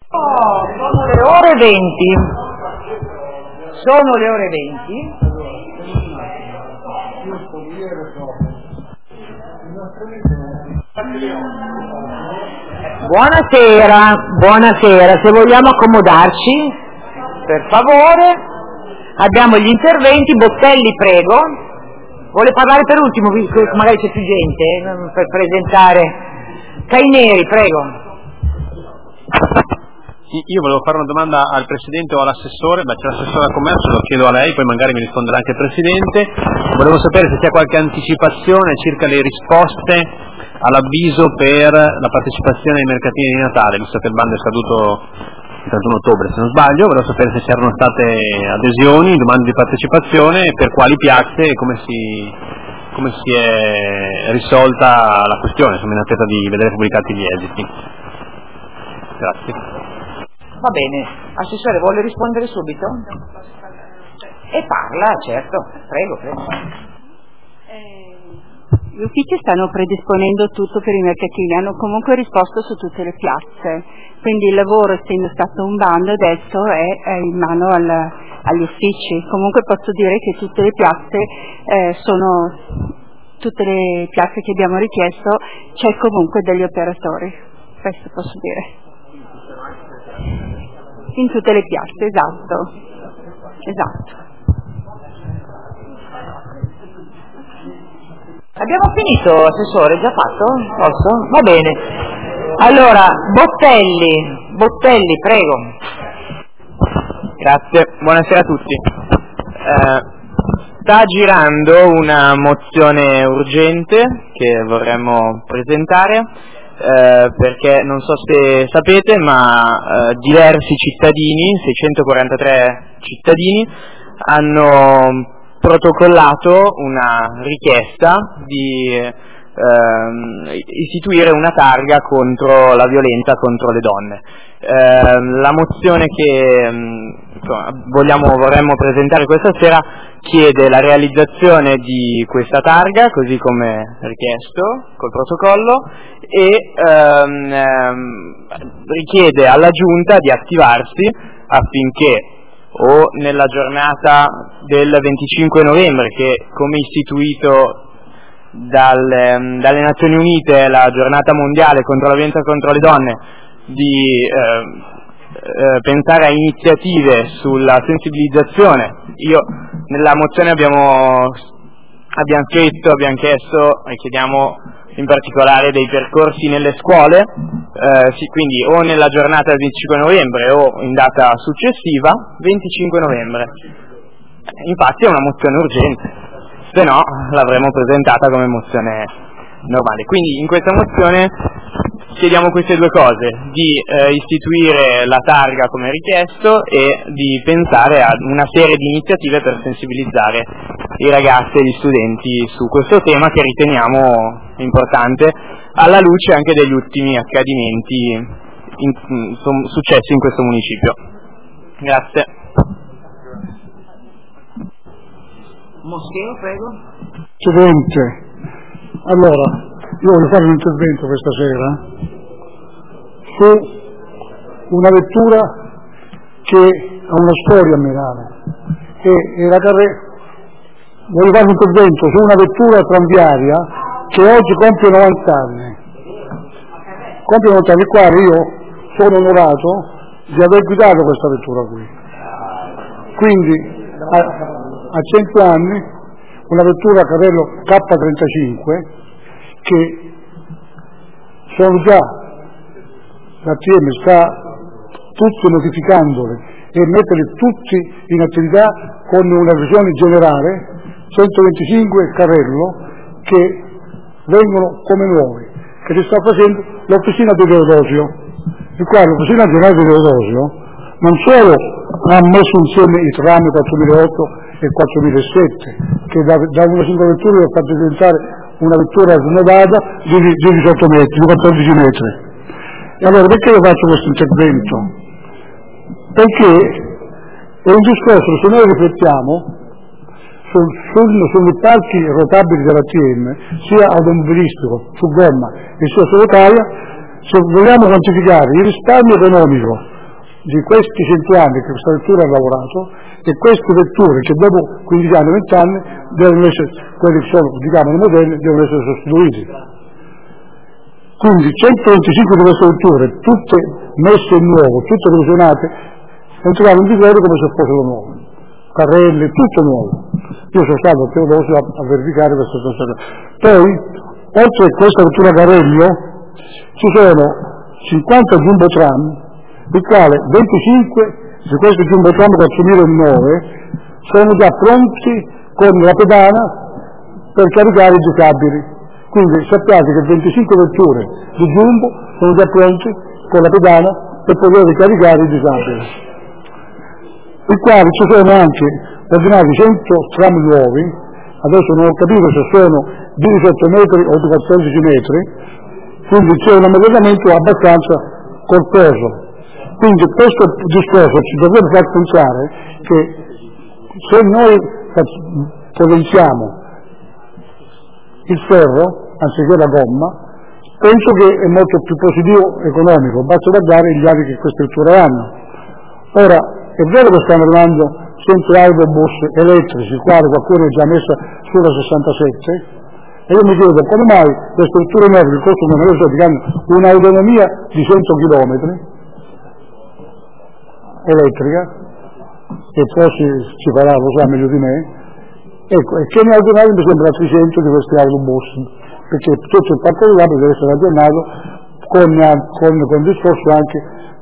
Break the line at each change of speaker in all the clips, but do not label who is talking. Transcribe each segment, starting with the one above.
Sono le ore 20. Sono le ore 20. Buonasera, buonasera. Se vogliamo accomodarci, per favore. Abbiamo gli interventi. Bottelli, prego. Vuole parlare per ultimo, visto che magari c'è più gente per presentare. Caineri, prego.
Io volevo fare una domanda al Presidente o all'assessore, ma c'è l'assessore a commercio, lo chiedo a lei, poi magari mi risponderà anche il Presidente. Volevo sapere se c'è qualche anticipazione circa le risposte all'avviso per la partecipazione ai mercatini di Natale, visto che il bando è scaduto il 31 ottobre se non sbaglio. Volevo sapere se c'erano state adesioni, domande di partecipazione, per quali piazze e come si è risolta la questione. Sono in attesa di vedere pubblicati gli esiti. Grazie.
Va bene, Assessore, vuole rispondere subito? E parla, certo, prego.
Gli uffici stanno predisponendo tutto per i mercatini, hanno comunque risposto su tutte le piazze, quindi il lavoro, essendo stato un bando, adesso è in mano agli uffici. Comunque posso dire che tutte le piazze tutte le piazze che abbiamo richiesto, c'è comunque degli operatori, questo posso dire. In tutte le piazze, esatto.
Abbiamo finito, Assessore, già fatto? Posso? Va bene. Allora, Bottelli, prego.
Grazie, buonasera a tutti. Sta girando una mozione urgente che vorremmo presentare. Perché non so se sapete, ma diversi cittadini, 643 cittadini, hanno protocollato una richiesta di istituire una targa contro la violenza contro le donne. La mozione che vorremmo presentare questa sera chiede la realizzazione di questa targa, così come richiesto col protocollo, e richiede alla Giunta di attivarsi affinché o nella giornata del 25 novembre, che come istituito dalle Nazioni Unite è la giornata mondiale contro la violenza contro le donne, di pensare a iniziative sulla sensibilizzazione. Nella mozione abbiamo chiesto e chiediamo in particolare dei percorsi nelle scuole, quindi o nella giornata del 25 novembre o in data successiva, 25 novembre. Infatti è una mozione urgente, se no l'avremmo presentata come mozione normale. Quindi in questa mozione chiediamo queste due cose: di istituire la targa come richiesto e di pensare a una serie di iniziative per sensibilizzare i ragazzi e gli studenti su questo tema che riteniamo importante, alla luce anche degli ultimi accadimenti successi in questo municipio. Grazie.
Moscheo, prego.
Presidente, allora, io voglio fare un intervento questa sera su una vettura che ha una storia a Milano e voglio fare un intervento su una vettura tranviaria che oggi compie 90 anni. Compie 90 anni, qua io sono onorato di aver guidato questa vettura qui. Quindi a 100 anni una vettura Carrello K35 che sono già, l'ATM sta tutti notificandole e metterle tutti in attività con una versione generale, 125 Carrello che vengono come nuovi, che si sta facendo l'officina di Teodosio, il quale l'officina generale di Teodosio non solo ha messo insieme i tram 4008 e 4007, che da una singola vettura ha fatto diventare una vettura snodata di 18 metri, di 14 metri. E allora perché io faccio questo intervento? Perché è un discorso, se noi riflettiamo sui parchi rotabili dell'ATM, sia automobilistico, su gomma e sia su rotaia, se vogliamo quantificare il risparmio economico di questi 100 anni che questa vettura ha lavorato e queste vetture che dopo 15 anni, 20 anni devono essere, quelli che sono di chiamano modelli, devono essere sostituiti. Quindi 125 di queste vetture, tutte messe in nuovo, tutte revisionate, entreranno in vigore come se fossero nuove, carrelli, tutto nuovo. Io sono stato a Teodosio a verificare questa cosa. Poi, oltre a questa vettura carrello, ci sono 50 Jumbo Tram, di quali 25 di questi Jumbo Tram 4009 sono già pronti con la pedana per caricare i disabili. Quindi sappiate che 25 vetture di Jumbo sono già pronti con la pedana per poter caricare i disabili. I quali ci sono anche ordinati 100 tram nuovi, adesso non ho capito se sono di 18 metri o di 14 metri, quindi c'è un ammodernamento abbastanza corposo. Quindi questo discorso ci dovrebbe far pensare che se noi potenziamo il ferro anziché la gomma, penso che è molto più positivo economico, basta guardare gli avi che queste vetture hanno. Ora, è vero che stanno arrivando sempre autobus elettrici, quali qualcuno è già messa sulla 67, e io mi chiedo come mai queste vetture nuove che costano meno, che hanno un'autonomia di 100 km elettrica, e poi si farà, lo sa meglio di me, ecco, e che ne aggiornati mi sembra 300 di questi autobus, perché tutto il parco dell'auto deve essere aggiornato con discorso anche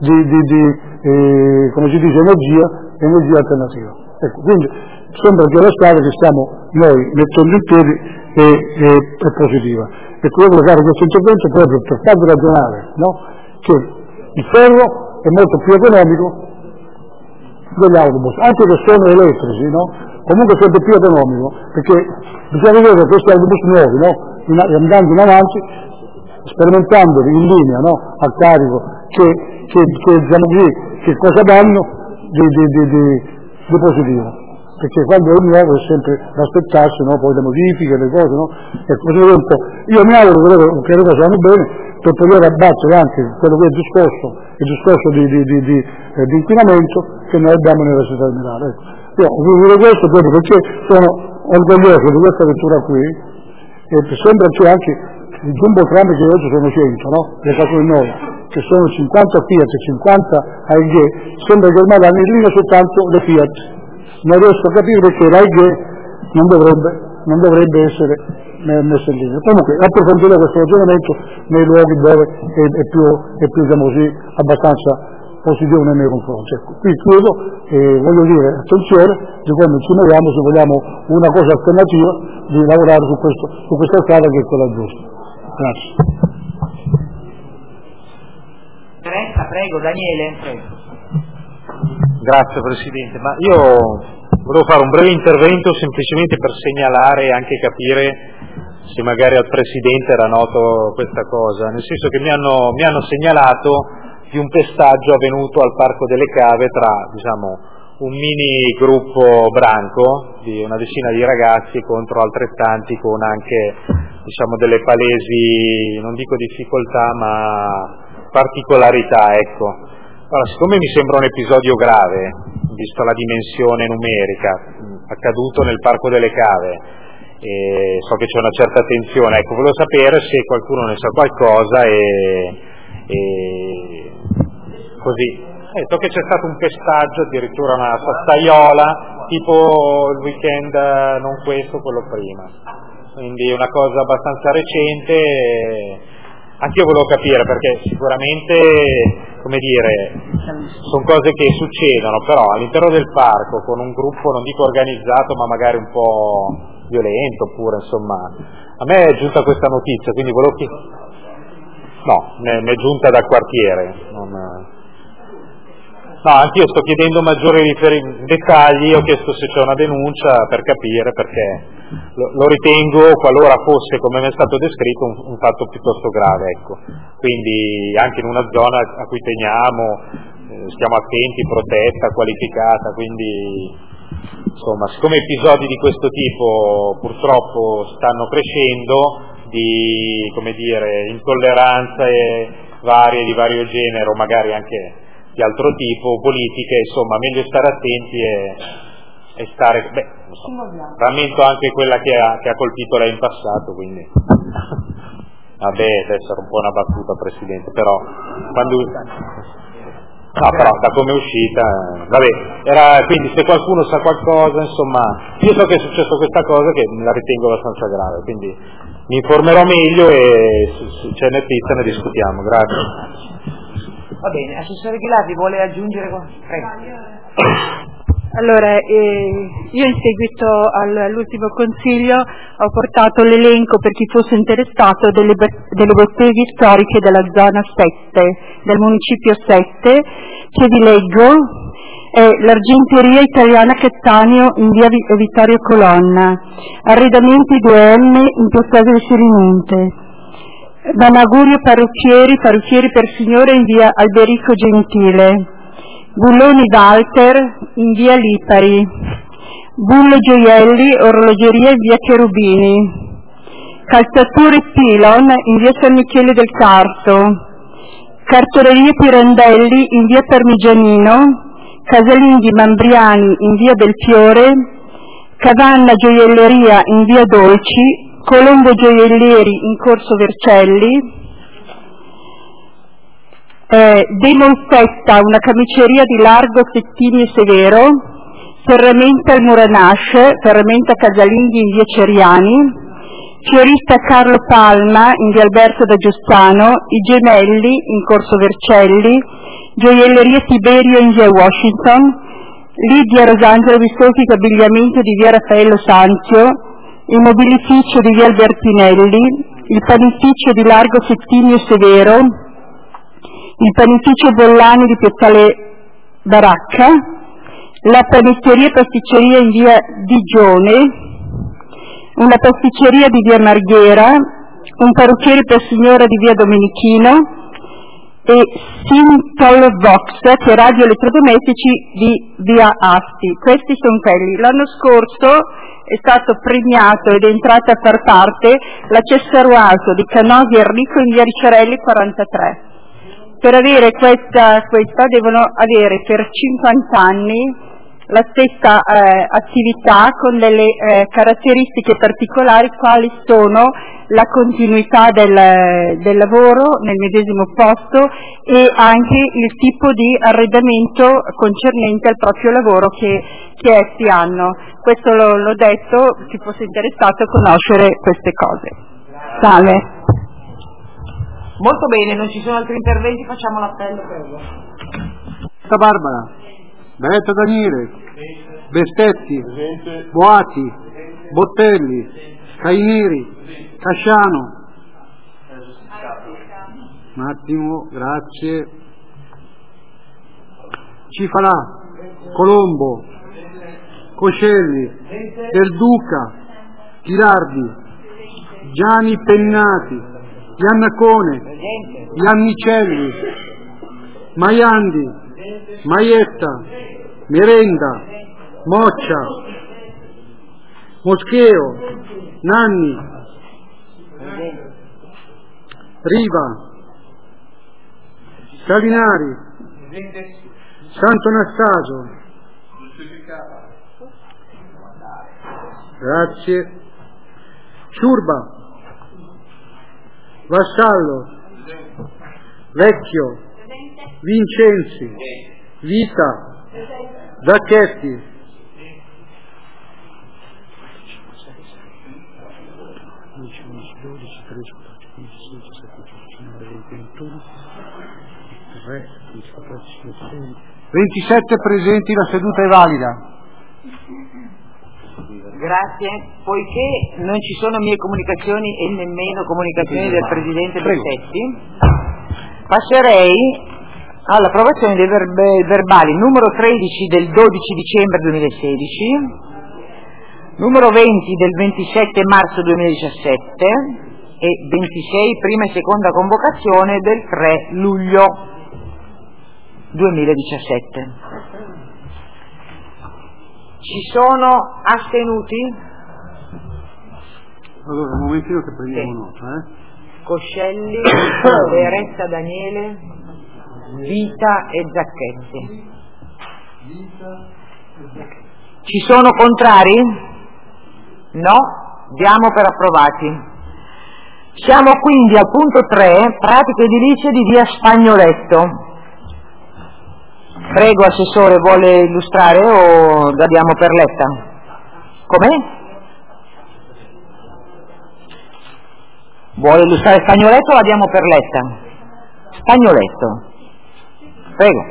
come si dice, energia alternativa. Ecco, quindi sembra che la strada che stiamo noi mettendo in piedi è positiva. E io voglio fare questo intervento proprio per farvi ragionare, no? Che il ferro è molto più economico degli autobus, anche che sono elettrici, no? Comunque è sempre più economico, perché bisogna vedere questi autobus nuovi, no? Andando in avanti, sperimentandoli in linea, no? A carico, diciamo così, che cosa danno di positivo. Perché quando è nuovo è sempre da aspettarsi, no? Poi le modifiche, le cose, no? E così io mi auguro che le cose vanno bene per poter abbattere anche quello che è il discorso di inquinamento che noi abbiamo nella città di Milano. Ecco. Io voglio dire questo proprio perché sono orgoglioso di questa vettura qui e sembra che anche i Jumbo Tram che oggi sono 100, no? Le 49, che sono 50 Fiat e 50 AEG, sembra che ormai hanno in linea soltanto le Fiat. Non riesco a capire perché l'AEG non dovrebbe essere messo in linea. Comunque approfondire questo ragionamento nei luoghi dove è più diciamo così, abbastanza positivo nei miei confronti. Ecco, qui chiudo e voglio dire attenzione di quando ci muoviamo se vogliamo una cosa alternativa di lavorare su questa strada che è quella giusta. Grazie.
Prego, Daniele. Prego.
Grazie Presidente, ma io volevo fare un breve intervento semplicemente per segnalare e anche capire se magari al Presidente era noto questa cosa, nel senso che mi hanno segnalato di un pestaggio avvenuto al Parco delle Cave tra, diciamo, un mini gruppo branco di una decina di ragazzi contro altrettanti con anche, diciamo, delle palesi, non dico difficoltà, ma particolarità, ecco. Allora, siccome mi sembra un episodio grave, visto la dimensione numerica, accaduto nel Parco delle Cave, e so che c'è una certa tensione, ecco, volevo sapere se qualcuno ne sa qualcosa e così. So che c'è stato un pestaggio, addirittura una sastaiola, tipo il weekend, non questo, quello prima. Quindi una cosa abbastanza recente. Anch'io volevo capire, perché sicuramente, come dire, sono cose che succedono, però all'interno del parco, con un gruppo, non dico organizzato, ma magari un po' violento, oppure, insomma, a me è giunta questa notizia, quindi volevo no, mi è giunta dal quartiere. No, anch'io sto chiedendo maggiori dettagli, ho chiesto se c'è una denuncia per capire, perché lo ritengo, qualora fosse come mi è stato descritto, un fatto piuttosto grave, ecco. Quindi anche in una zona a cui teniamo, stiamo attenti, protetta, qualificata, quindi insomma, siccome episodi di questo tipo purtroppo stanno crescendo, di, come dire, intolleranze varie di vario genere, o magari anche
di altro tipo, politiche, insomma, meglio stare attenti e stare, non so, rammento anche quella che ha colpito lei in passato, quindi vabbè, adesso era un po' una battuta, Presidente, però però da come è uscita, quindi se qualcuno sa qualcosa, insomma, io so che è successo questa cosa che la ritengo abbastanza grave, quindi mi informerò meglio e se c'è notizia ne discutiamo. Grazie.
Va bene, Assessore Ghilardi vuole aggiungere qualcosa? Prego.
Allora, io in seguito all'ultimo consiglio ho portato l'elenco per chi fosse interessato delle botteghe storiche della zona 7, del municipio 7, che vi leggo. È l'Argenteria Italiana Cattaneo in via Vittorio Colonna, Arredamenti 2M in piazzale del Sirimonte, Vanagurio Parrucchieri per signore in via Alberico Gentile, Bulloni Walter in via Lipari, Bullo Gioielli orologeria in via Cherubini, Calzature Pilon in via San Michele del Carso, Cartolerie Pirandelli in via Parmigianino, Casalinghi Mambriani in via del Fiore, Cavanna Gioielleria in via Dolci, Colombo Gioiellieri in corso Vercelli, De Molfetta, una camiceria di Largo Settini e Severo, Ferramenta al Muranash, Ferramenta Casalinghi in via Ceriani, Fiorista Carlo Palma in via Alberto da Giussano, I Gemelli in corso Vercelli, Gioielleria Tiberio in via Washington, Lidia Rosangelo Bistocchi Abbigliamento di via Raffaello Sanzio, il mobilificio di via Albertinelli, il panificio di Largo Settini e Severo, il panificio Bollani di piazzale Baracca, la panetteria e pasticceria in via Digione, una pasticceria di via Marghera, un parrucchiere per signora di via Domenichino e Sintol Vox, che è radio elettrodomestici di via Asti. Questi sono quelli. L'anno scorso è stato premiato ed è entrata a far parte la Cessaruato di Canosi Enrico in via Ricciarelli 43. Per avere questa devono avere per 50 anni la stessa attività con delle caratteristiche particolari, quali sono la continuità del lavoro nel medesimo posto e anche il tipo di arredamento concernente al proprio lavoro che essi hanno. Questo l'ho detto, chi fosse interessato a conoscere queste cose. Salve.
Molto bene, non ci sono altri interventi, facciamo l'appello, prego.
Barbara, Benedetto Daniele, Bestetti, Boati, Bottelli, Caineri, Casciano. Un attimo, grazie. Cifalà, Colombo, Coscelli, Del Duca, Ghilardi, Gianni Pennati, Iannacone, Iannicelli, Maiandi, Maietta, Merenda, Moccia, Moscheo, Nanni, Riva, Salinari, Santo Anastasio. Grazie. Ciurba, Vassallo, Vecchio, Vincenzi, Vita, Zacchetti, (27 presenti), la seduta è valida.
Grazie. Poiché non ci sono mie comunicazioni e nemmeno comunicazioni del Presidente Bestetti, passerei all'approvazione dei verbali numero 13 del 12 dicembre 2016, numero 20 del 27 marzo 2017 e 26 prima e seconda convocazione del 3 luglio 2017. Ci sono astenuti?
Allora, un momentino che prendiamo nota,
Coscelli, Beretta Daniele, Vita e Zacchetti. Ci sono contrari? No? Diamo per approvati. Siamo quindi al punto 3, pratiche edilizie di via Spagnoletto. Prego, Assessore, vuole illustrare o la diamo per letta? Com'è? Vuole illustrare Spagnoletto o la diamo per letta? Spagnoletto. Prego.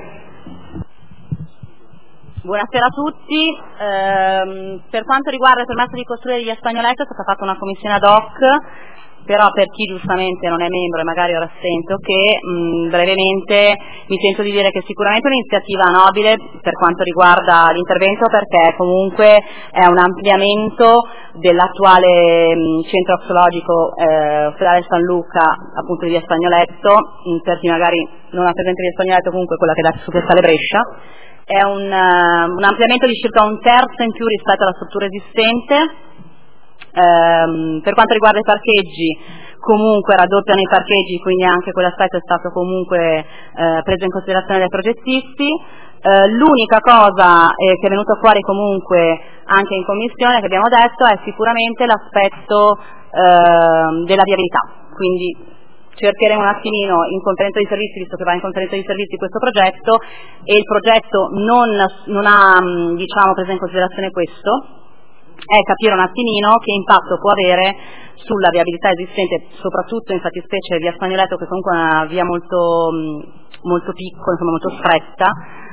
Buonasera a tutti, per quanto riguarda il permesso di costruire via Spagnoletto è stata fatta una commissione ad hoc, però per chi giustamente non è membro e magari ora assento, che brevemente mi sento di dire che sicuramente è un'iniziativa nobile per quanto riguarda l'intervento, perché comunque è un ampliamento dell'attuale centro axologico ospedale San Luca, appunto di via Spagnoletto. Per chi magari non ha presente via Spagnoletto, comunque quella che dà su Piazzale Brescia. È un ampliamento di circa un terzo in più rispetto alla struttura esistente. Per quanto riguarda i parcheggi, comunque raddoppiano i parcheggi, quindi anche quell'aspetto è stato comunque preso in considerazione dai progettisti. L'unica cosa che è venuta fuori comunque anche in commissione, che abbiamo detto, è sicuramente l'aspetto della viabilità, quindi cercheremo un attimino in conferenza di servizi, visto che va in conferenza di servizi questo progetto, e il progetto non ha preso in considerazione questo, è capire un attimino che impatto può avere sulla viabilità esistente, soprattutto in fattispecie via Spagnoletto, che comunque è una via molto piccola, insomma molto stretta,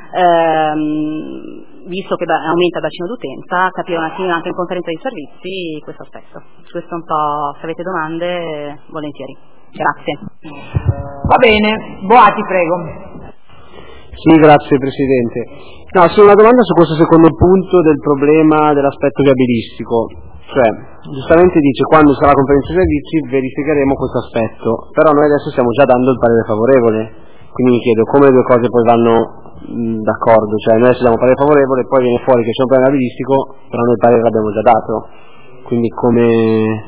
visto che aumenta il bacino d'utenza, capire un attimino anche in conferenza di servizi questo aspetto. Questo un po', se avete domande, volentieri. Grazie.
Va bene, Boati, prego.
Sì, grazie Presidente. No, c'è una domanda su questo secondo punto del problema dell'aspetto viabilistico. Cioè, giustamente dice, quando sarà la conferenza di servizi verificheremo questo aspetto, però noi adesso stiamo già dando il parere favorevole, quindi mi chiedo come le due cose poi vanno d'accordo, cioè noi adesso diamo il parere favorevole e poi viene fuori che c'è un problema viabilistico, però noi il parere l'abbiamo già dato, quindi come...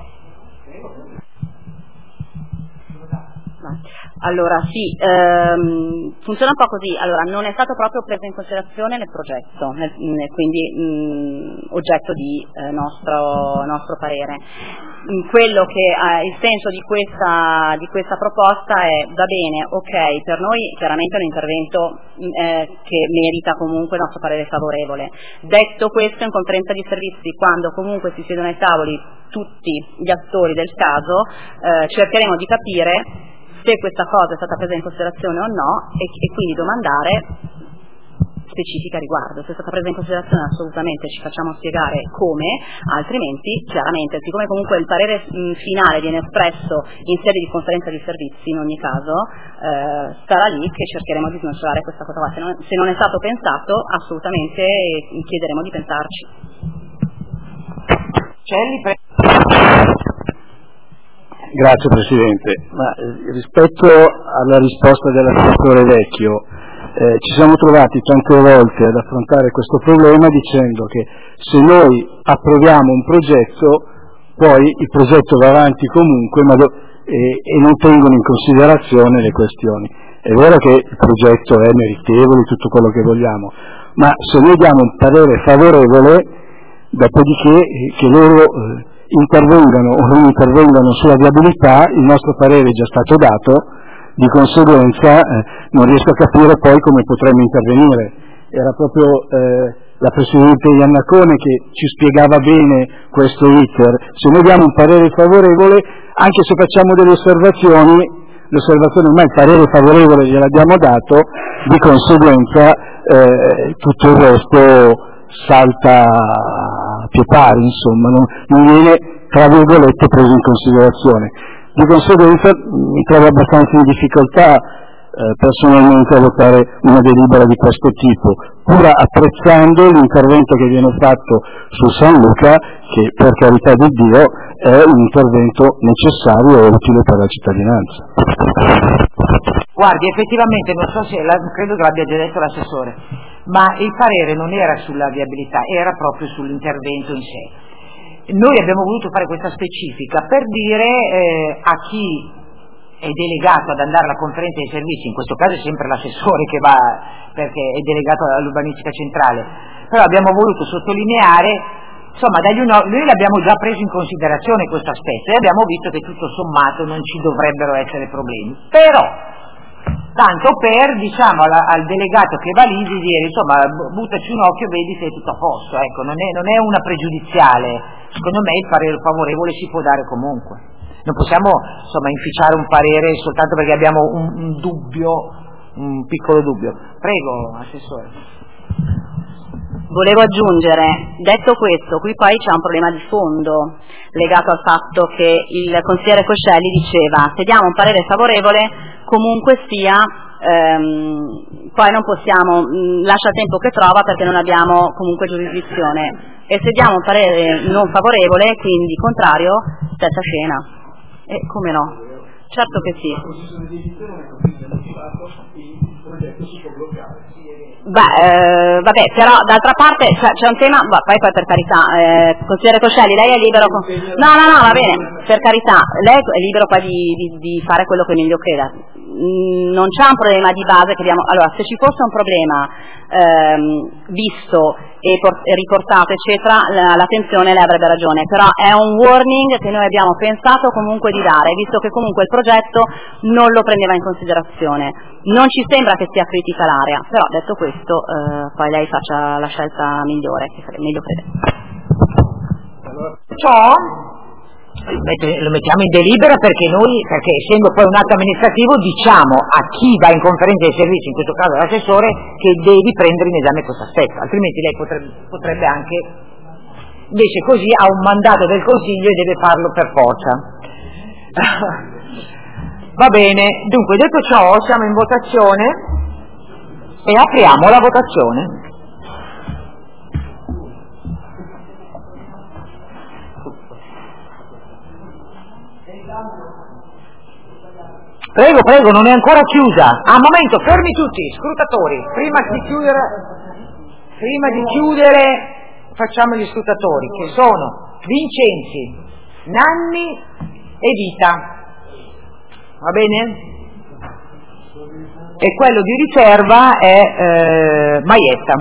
Allora sì, funziona un po' così. Allora, non è stato proprio preso in considerazione nel progetto, quindi oggetto di nostro parere. Quello che il senso di questa proposta è: va bene, ok, per noi chiaramente è un intervento che merita comunque il nostro parere favorevole. Detto questo, in conferenza di servizi, quando comunque si siedono ai tavoli tutti gli attori del caso, cercheremo di capire se questa cosa è stata presa in considerazione o no, e quindi domandare specifica a riguardo. Se è stata presa in considerazione, assolutamente ci facciamo spiegare come, altrimenti chiaramente, siccome comunque il parere finale viene espresso in sede di conferenza di servizi, in ogni caso sarà lì che cercheremo di snocciolare questa cosa qua. Se non è stato pensato, assolutamente chiederemo di pensarci.
Celli, prego.
Grazie Presidente. Rispetto alla risposta dell'assessore Vecchio, ci siamo trovati tante volte ad affrontare questo problema dicendo che se noi approviamo un progetto, poi il progetto va avanti comunque e non tengono in considerazione le questioni. È vero che il progetto è meritevole, tutto quello che vogliamo, ma se noi diamo un parere favorevole, dopodiché che loro intervengano o non intervengano sulla viabilità, il nostro parere è già stato dato, di conseguenza non riesco a capire poi come potremmo intervenire. Era proprio la Presidente Iannacone che ci spiegava bene questo iter. Se noi diamo un parere favorevole, anche se facciamo delle osservazioni, l'osservazione ormai il parere favorevole gliel'abbiamo dato, di conseguenza tutto il resto salta a pie pari, insomma, non viene, tra virgolette, preso in considerazione. Di conseguenza mi trovo abbastanza in difficoltà personalmente a votare una delibera di questo tipo, pur apprezzando l'intervento che viene fatto su San Luca, che per carità di Dio è un intervento necessario e utile per la cittadinanza.
Guardi, effettivamente, non so se, credo che l'abbia già detto l'assessore, ma il parere non era sulla viabilità, era proprio sull'intervento in sé. Noi abbiamo voluto fare questa specifica per dire a chi è delegato ad andare alla conferenza dei servizi, in questo caso è sempre l'assessore che va, perché è delegato all'urbanistica centrale, però abbiamo voluto sottolineare, insomma, noi l'abbiamo già preso in considerazione questo aspetto e abbiamo visto che tutto sommato non ci dovrebbero essere problemi, però tanto per, diciamo, al delegato che va lì di dire, insomma, buttaci un occhio, vedi se è tutto a posto, ecco, non è una pregiudiziale, secondo me il parere favorevole si può dare comunque. Non possiamo, insomma, inficiare un parere soltanto perché abbiamo un dubbio, un piccolo dubbio. Prego, Assessore.
Volevo aggiungere, detto questo, qui poi c'è un problema di fondo legato al fatto che il consigliere Coscelli diceva se diamo un parere favorevole comunque sia, poi non possiamo, lascia il tempo che trova perché non abbiamo comunque giurisdizione, e se diamo un parere non favorevole, quindi contrario, stessa scena. Come no? Certo che sì. Vabbè, però d'altra parte c'è un tema, poi per carità, consigliere Coscelli, lei è libero, no, va bene, per carità, lei è libero poi di fare quello che meglio creda, non c'è un problema di base che abbiamo, allora se ci fosse un problema visto e riportato eccetera, l'attenzione lei avrebbe ragione, però è un warning che noi abbiamo pensato comunque di dare, visto che comunque il progetto non lo prendeva in considerazione, non ci sembra che sia critica l'area, però detto questo poi lei faccia la scelta migliore, che meglio crede.
Ciò lo mettiamo in delibera perché essendo poi un atto amministrativo diciamo a chi va in conferenza dei servizi, in questo caso l'assessore, che devi prendere in esame questo aspetto, altrimenti lei potrebbe anche, invece così ha un mandato del Consiglio e deve farlo per forza. Va bene, dunque detto ciò siamo in votazione e apriamo la votazione. Prego, non è ancora chiusa. Un momento, fermi tutti, scrutatori. Prima di chiudere facciamo gli scrutatori, che sono Vincenzi, Nanni e Vita. Va bene? E quello di riserva è Maietta.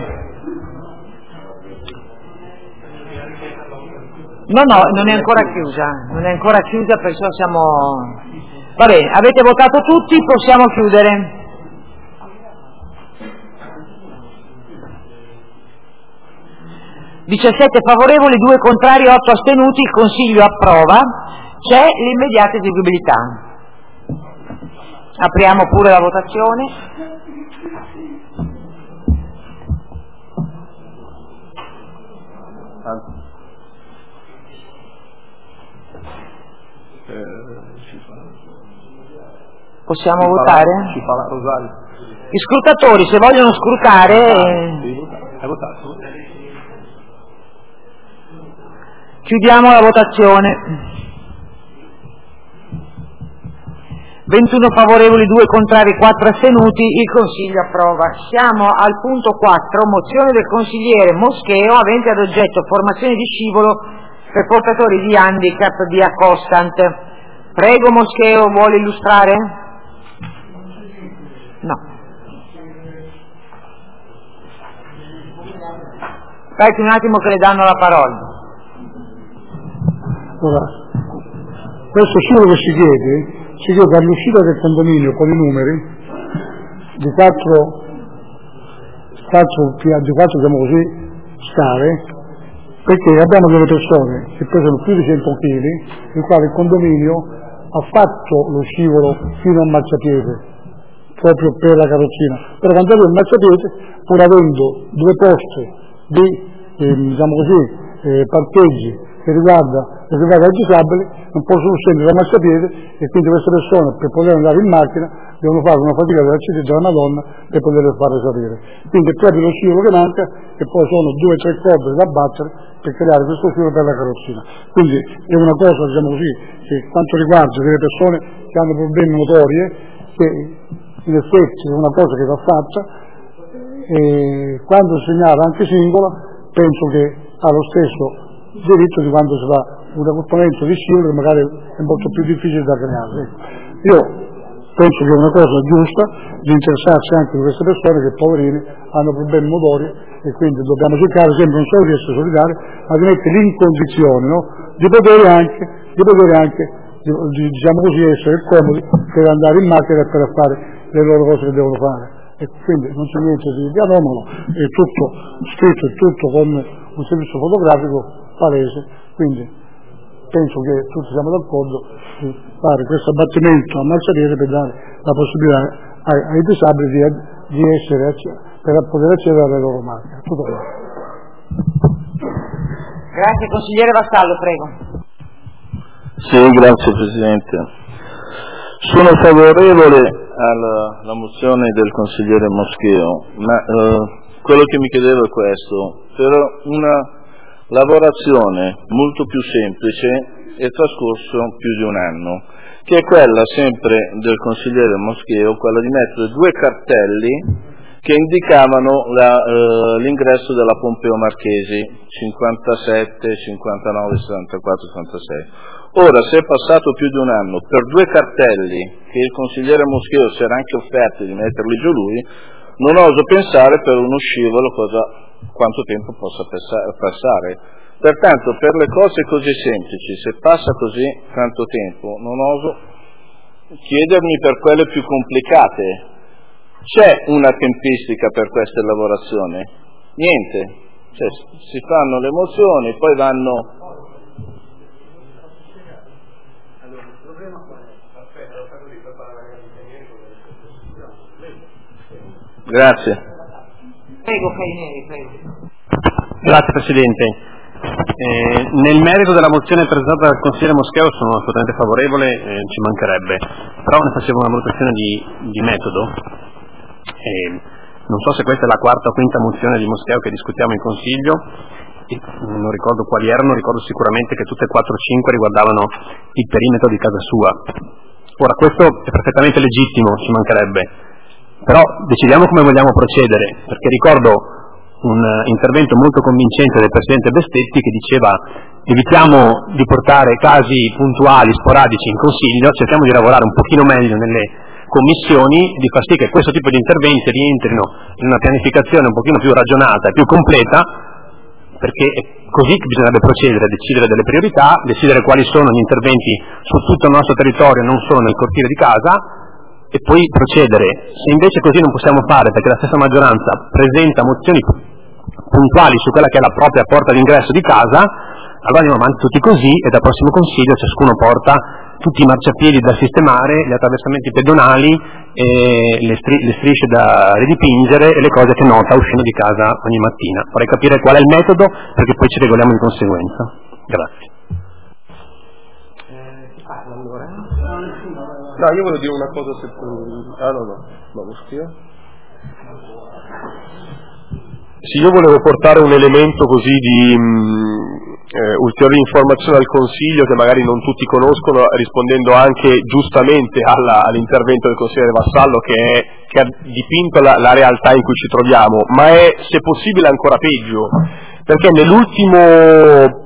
No, non è ancora chiusa, perciò siamo... Va bene, avete votato tutti, possiamo chiudere. (17 favorevoli, 2 contrari, 8 astenuti), il Consiglio approva, c'è l'immediata eseguibilità. Apriamo pure la votazione. Possiamo votare?
Si fa la rosario.
Gli scrutatori, se vogliono scrutare...
Hai votato?
Chiudiamo la votazione. 21 favorevoli, 2 contrari, 4 astenuti, il Consiglio approva. Siamo al punto 4, mozione del consigliere Moscheo avente ad oggetto formazione di scivolo per portatori di handicap via Costant. Prego Moscheo, vuole illustrare? No. Aspetti un attimo che le danno la parola.
Allora, questo scivolo che si chiede all'uscita del condominio con i numeri di 4 diciamo così, scale, perché abbiamo delle persone che pesano più di 100 kg, il quale il condominio ha fatto lo scivolo fino al marciapiede, proprio per la carrozzina, però quando arriva il marciapiede, pur avendo 2 posti di diciamo così, parcheggi che riguarda ai disabili, non possono scendere dal marciapiede e quindi queste persone per poter andare in macchina devono fare una fatica dell'accidente della Madonna per poterle fare salire. Quindi è proprio lo scivolo che manca e poi sono 2 o 3 corde da battere per creare questo scivolo per la carrozzina. Quindi è una cosa, diciamo così, che quanto riguarda delle persone che hanno problemi motori, che in effetti è una cosa che va fatta, e quando si segnala anche singola penso che ha lo stesso diritto di quando si va un accoppiamento di stimoli che magari è molto più difficile da creare. Io penso che è una cosa giusta di interessarsi anche di queste persone che, poverini, hanno problemi motori, e quindi dobbiamo cercare sempre non solo di essere solidari, ma di metterli in condizione, no? di poter anche diciamo così, essere comodi per andare in macchina e per fare le loro cose che devono fare. E quindi non c'è niente di anomalo, è tutto scritto, è tutto con un servizio fotografico palese, quindi penso che tutti siamo d'accordo di fare questo abbattimento a marciapiede per dare la possibilità ai disabili di essere, per poter accedere alle loro macchine. Tutto qua.
Grazie, consigliere Vassallo, prego.
Sì, grazie Presidente. Sono favorevole alla mozione del consigliere Moscheo, ma quello che mi chiedevo è questo: per una lavorazione molto più semplice è trascorso più di un anno, che è quella sempre del consigliere Moscheo, quella di mettere 2 cartelli che indicavano l'ingresso della Pompeo Marchesi 57, 59, 74, 76. Ora, se è passato più di un anno, per 2 cartelli che il consigliere Moscheo si era anche offerto di metterli giù lui, non oso pensare per uno scivolo quanto tempo possa passare. Pertanto, per le cose così semplici, se passa così tanto tempo, non oso chiedermi per quelle più complicate. C'è una tempistica per queste lavorazioni? Niente. Cioè, si fanno le mozioni, poi vanno... Grazie.
Prego, Caineri, prego.
Grazie Presidente. Nel merito della mozione presentata dal consigliere Moscheo sono assolutamente favorevole, ci mancherebbe, però ne facevo una valutazione di metodo. Non so se questa è la 4ª o 5ª mozione di Moscheo che discutiamo in Consiglio, non ricordo quali erano, ricordo sicuramente che tutte e 4 o 5 riguardavano il perimetro di casa sua. Ora, questo è perfettamente legittimo, ci mancherebbe, però decidiamo come vogliamo procedere, perché ricordo un intervento molto convincente del Presidente Bestetti che diceva: evitiamo di portare casi puntuali, sporadici in Consiglio, cerchiamo di lavorare un pochino meglio nelle commissioni, di far sì che questo tipo di interventi rientrino in una pianificazione un pochino più ragionata e più completa, perché è così che bisognerebbe procedere, decidere delle priorità, decidere quali sono gli interventi su tutto il nostro territorio, non solo nel cortile di casa, e poi procedere. Se invece così non possiamo fare, perché la stessa maggioranza presenta mozioni puntuali su quella che è la propria porta d'ingresso di casa, allora andiamo avanti tutti così e dal prossimo Consiglio ciascuno porta tutti i marciapiedi da sistemare, gli attraversamenti pedonali, le strisce da ridipingere e le cose che nota uscendo di casa ogni mattina. Vorrei capire qual è il metodo, perché poi ci regoliamo di conseguenza. Grazie.
No, io volevo dire una cosa se... Sì, io volevo portare un elemento così di ulteriore informazione al Consiglio che magari non tutti conoscono, rispondendo anche giustamente all'intervento del consigliere Vassallo che ha dipinto la realtà in cui ci troviamo, ma è, se possibile, ancora peggio, perché nell'ultimo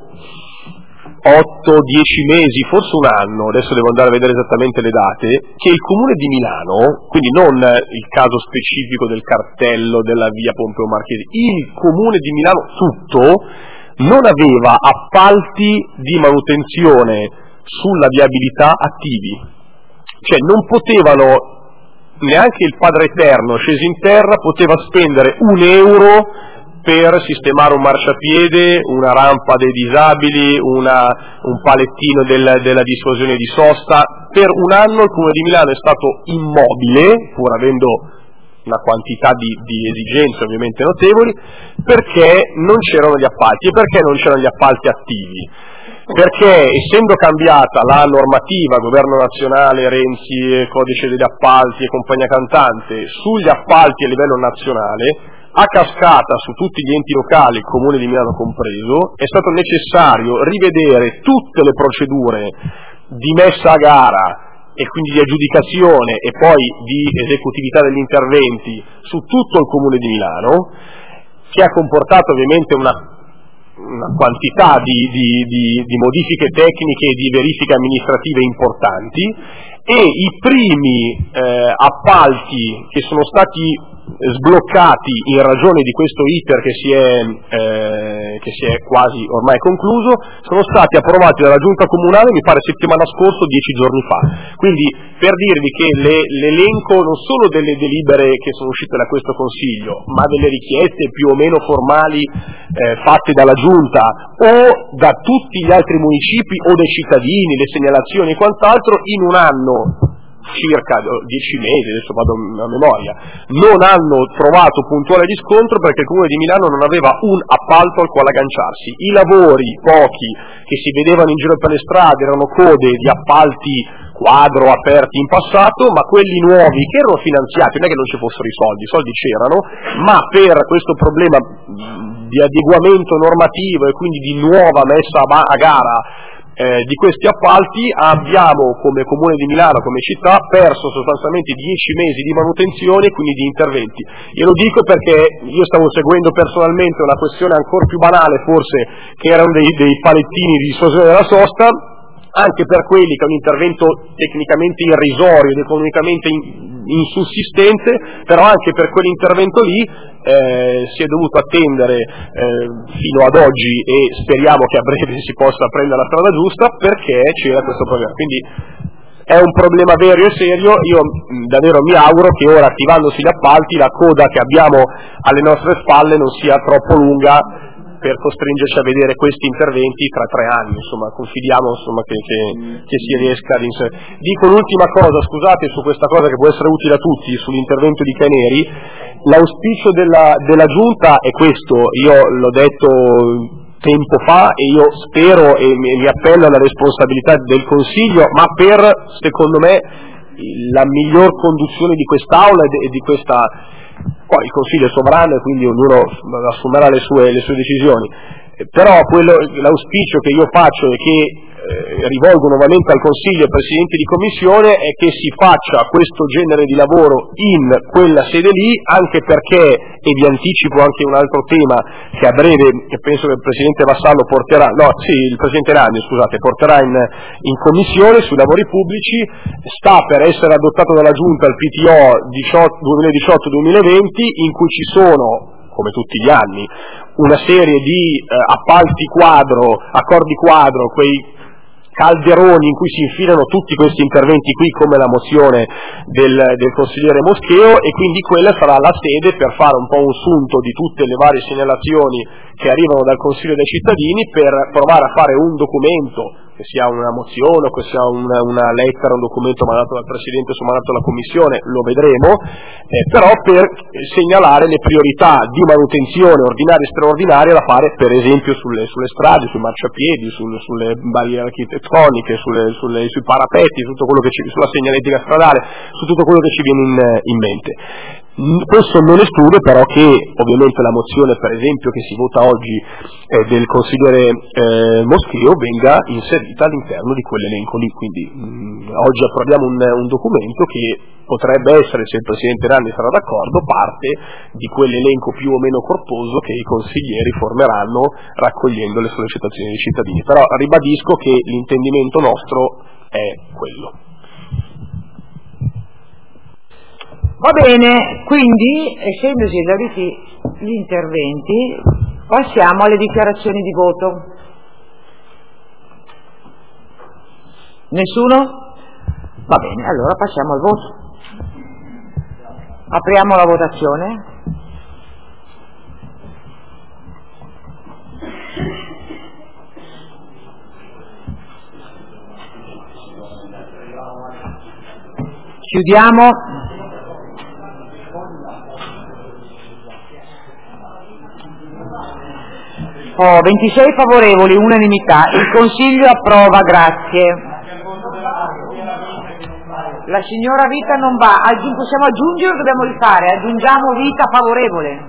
8-10 mesi, forse un anno, adesso devo andare a vedere esattamente le date, che il Comune di Milano, quindi non il caso specifico del cartello della via Pompeo Marchesi, il Comune di Milano tutto non aveva appalti di manutenzione sulla viabilità attivi, cioè non potevano, neanche il Padre Eterno sceso in terra poteva spendere €1 per sistemare un marciapiede, una rampa dei disabili, un palettino della dissuasione di sosta. Per un anno il Comune di Milano è stato immobile, pur avendo una quantità di esigenze ovviamente notevoli, perché non c'erano gli appalti. E perché non c'erano gli appalti attivi? Perché essendo cambiata la normativa, governo nazionale, Renzi, codice degli appalti e compagnia cantante, sugli appalti a livello nazionale, a cascata su tutti gli enti locali, il Comune di Milano compreso, è stato necessario rivedere tutte le procedure di messa a gara e quindi di aggiudicazione e poi di esecutività degli interventi su tutto il Comune di Milano, che ha comportato ovviamente una una quantità di modifiche tecniche e di verifiche amministrative importanti, e i primi appalti che sono stati sbloccati in ragione di questo iter che si è quasi ormai concluso sono stati approvati dalla Giunta Comunale, mi pare settimana scorsa, 10 giorni fa. Quindi, per dirvi che l'elenco non solo delle delibere che sono uscite da questo Consiglio, ma delle richieste più o meno formali fatte dalla Giunta o da tutti gli altri municipi o dai cittadini, le segnalazioni e quant'altro, in un anno circa 10 mesi, adesso vado a memoria, non hanno trovato puntuale riscontro perché il Comune di Milano non aveva un appalto al quale agganciarsi. I lavori, pochi, che si vedevano in giro per le strade erano code di appalti quadro aperti in passato, ma quelli nuovi che erano finanziati, non è che non ci fossero i soldi c'erano, ma per questo problema di adeguamento normativo e quindi di nuova messa a gara di questi appalti, abbiamo come Comune di Milano, come città, perso sostanzialmente 10 mesi di manutenzione e quindi di interventi. E lo dico perché io stavo seguendo personalmente una questione ancora più banale forse, che erano dei palettini di dissuasione della sosta, anche per quelli che è un intervento tecnicamente irrisorio ed economicamente insussistente, però anche per quell'intervento lì si è dovuto attendere fino ad oggi, e speriamo che a breve si possa prendere la strada giusta, perché c'era questo problema. Quindi è un problema vero e serio. Io davvero mi auguro che ora, attivandosi gli appalti, la coda che abbiamo alle nostre spalle non sia troppo lunga per costringerci a vedere questi interventi tra 3 anni, insomma, confidiamo che si riesca ad inserire. Dico l'ultima cosa, scusate, su questa cosa che può essere utile a tutti, sull'intervento di Caneri. L'auspicio della Giunta è questo, io l'ho detto tempo fa e io spero e mi appello alla responsabilità del Consiglio, ma per, secondo me, la miglior conduzione di quest'Aula e di questa. Poi il Consiglio è sovrano e quindi ognuno assumerà le sue decisioni, però l'auspicio che io faccio e che rivolgo nuovamente al Consiglio e ai Presidenti di Commissione è che si faccia questo genere di lavoro in quella sede lì, anche perché, e vi anticipo anche un altro tema che a breve penso che il Presidente Vassallo il Presidente Ragni, porterà in Commissione sui lavori pubblici. Sta per essere adottato dalla Giunta il PTO 2018-2020, in cui ci sono, come tutti gli anni, una serie di appalti quadro, accordi quadro, quei calderoni in cui si infilano tutti questi interventi qui, come la mozione del consigliere Moscheo, e quindi quella sarà la sede per fare un po' un sunto di tutte le varie segnalazioni che arrivano dal Consiglio dei cittadini, per provare a fare un documento, che sia una mozione o che sia una lettera, un documento mandato dal Presidente su mandato dalla Commissione, lo vedremo, però per segnalare le priorità di manutenzione ordinaria e straordinaria da fare, per esempio sulle strade, sui marciapiedi, sulle barriere architettoniche, sui parapetti, sulla segnaletica stradale, su tutto quello che ci viene in mente. Questo non esclude però che ovviamente la mozione, per esempio, che si vota oggi del consigliere Moscheo venga inserita all'interno di quell'elenco lì, quindi oggi approviamo un documento che potrebbe essere, se il Presidente Ragni sarà d'accordo, parte di quell'elenco più o meno corposo che i consiglieri formeranno raccogliendo le sollecitazioni dei cittadini. Però ribadisco che l'intendimento nostro è quello.
Va bene, quindi, essendosi esauriti gli interventi, passiamo alle dichiarazioni di voto. Nessuno? Va bene, allora passiamo al voto. Apriamo la votazione. Chiudiamo. Oh, 26 favorevoli, unanimità. Il Consiglio approva, grazie. La signora Vita non va. Possiamo aggiungere o dobbiamo rifare? Aggiungiamo Vita favorevole.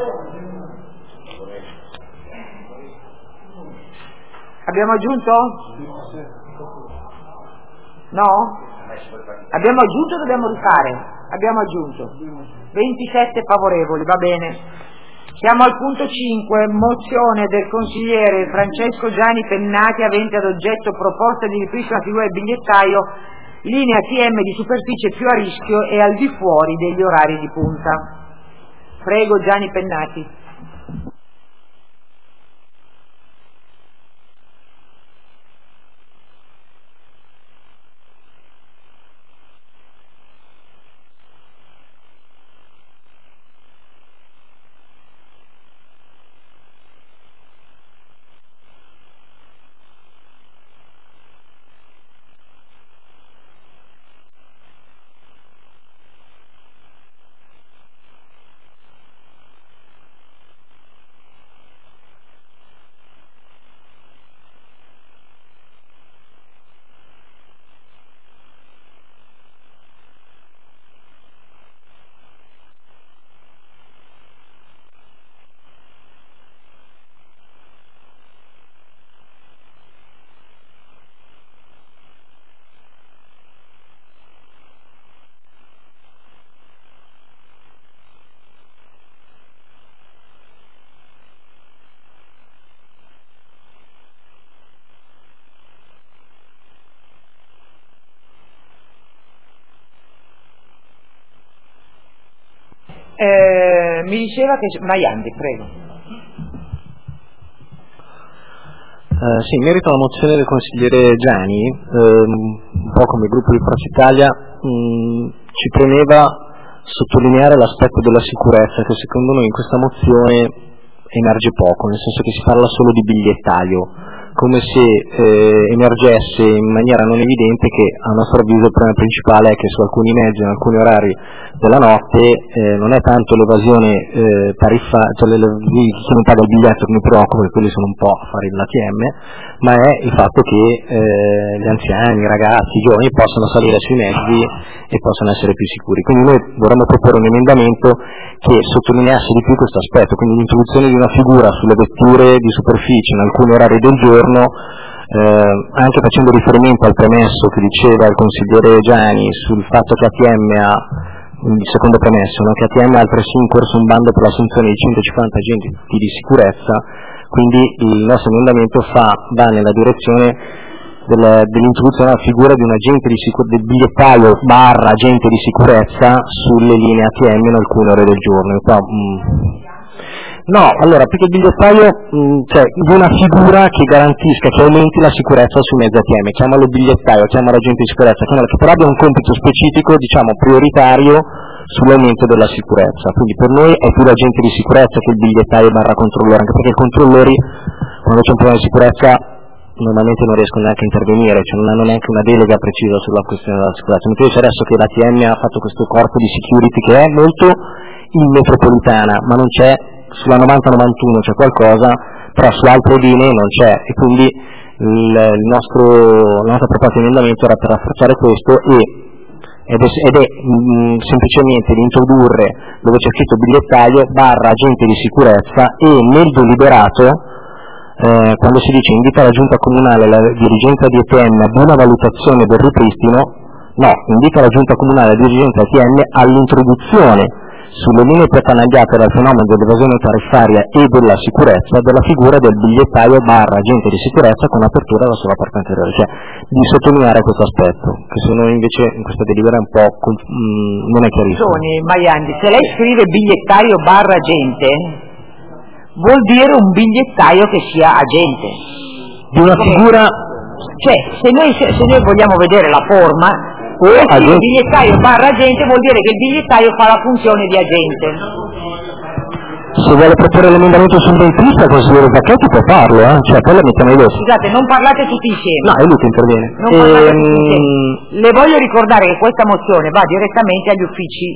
Abbiamo aggiunto? No? Abbiamo aggiunto o dobbiamo rifare? Abbiamo aggiunto. 27 favorevoli, va bene. Siamo al punto 5, mozione del consigliere Francesco Gianni Pennati avente ad oggetto proposta di ripristino della figura del bigliettaio, linea TM di superficie più a rischio e al di fuori degli orari di punta. Prego Gianni Pennati. Mi diceva che Maiandi, prego.
Sì, in merito alla mozione del consigliere Gianni, un po' come gruppo di Forza Italia, ci premeva sottolineare l'aspetto della sicurezza che secondo noi in questa mozione emerge poco, nel senso che si parla solo di bigliettaio, come se emergesse in maniera non evidente che a nostro avviso il problema principale è che su alcuni mezzi, in alcuni orari della notte, non è tanto l'evasione cioè chi non paga il biglietto che mi preoccupa, perché quelli sono un po' affari dell'ATM, ma è il fatto che gli anziani, i ragazzi, i giovani possano salire sui mezzi e possano essere più sicuri. Quindi noi vorremmo proporre un emendamento che sottolineasse di più questo aspetto, quindi l'introduzione di una figura sulle vetture di superficie in alcuni orari del giorno, anche facendo riferimento al premesso che diceva il consigliere Gianni sul fatto che ATM ha, il secondo premesso, no? Che ATM ha altresì in corso un bando per l'assunzione di 150 agenti di sicurezza, quindi il nostro emendamento va nella direzione dell'introduzione della figura di un agente del bigliettaio / agente di sicurezza sulle linee ATM in alcune ore del giorno. No, allora, più che il bigliettaio, cioè di una figura che garantisca, che aumenti la sicurezza sui mezzi ATM, chiamalo bigliettaio, chiamalo agente di sicurezza, chiamalo, che però abbia un compito specifico, diciamo, prioritario sull'aumento della sicurezza. Quindi per noi è più l'agente di sicurezza che il bigliettaio / controllore, anche perché i controllori, quando c'è un problema di sicurezza, normalmente non riescono neanche a intervenire, cioè non hanno neanche una delega precisa sulla questione della sicurezza. Mentre invece adesso che l'ATM ha fatto questo corpo di security che è molto in metropolitana, ma non c'è sulla 90-91 c'è qualcosa, però su altre linee non c'è, e quindi la nostra proposta di emendamento era per rafforzare questo ed è semplicemente di introdurre, dove c'è scritto bigliettaio / agente di sicurezza, e nel deliberato quando si dice invita la giunta comunale e la dirigenza di ATM ad una valutazione del ripristino, no, invita la giunta comunale e la dirigenza di ATM all'introduzione sulle linee più attanagliate dal fenomeno dell'evasione tariffaria e della sicurezza della figura del bigliettaio / agente di sicurezza con apertura alla sola parte anteriore, cioè di sottolineare questo aspetto, che se noi invece in questa delibera è un po' non è chiarissimo.
Maiandi, se lei scrive bigliettaio / agente, vuol dire un bigliettaio che sia agente.
Di una figura...
Cioè, se noi vogliamo vedere la forma, il bigliettaio / agente vuol dire che il bigliettaio fa la funzione di agente.
Se vuole proporre l'emendamento sul dentista, consigliere Zacchetti, può farlo, cioè poi la mettiamo in dosso.
Scusate, non parlate tutti insieme.
No, è lui che interviene.
Non parlate tutti insieme. Le voglio ricordare che questa mozione va direttamente agli uffici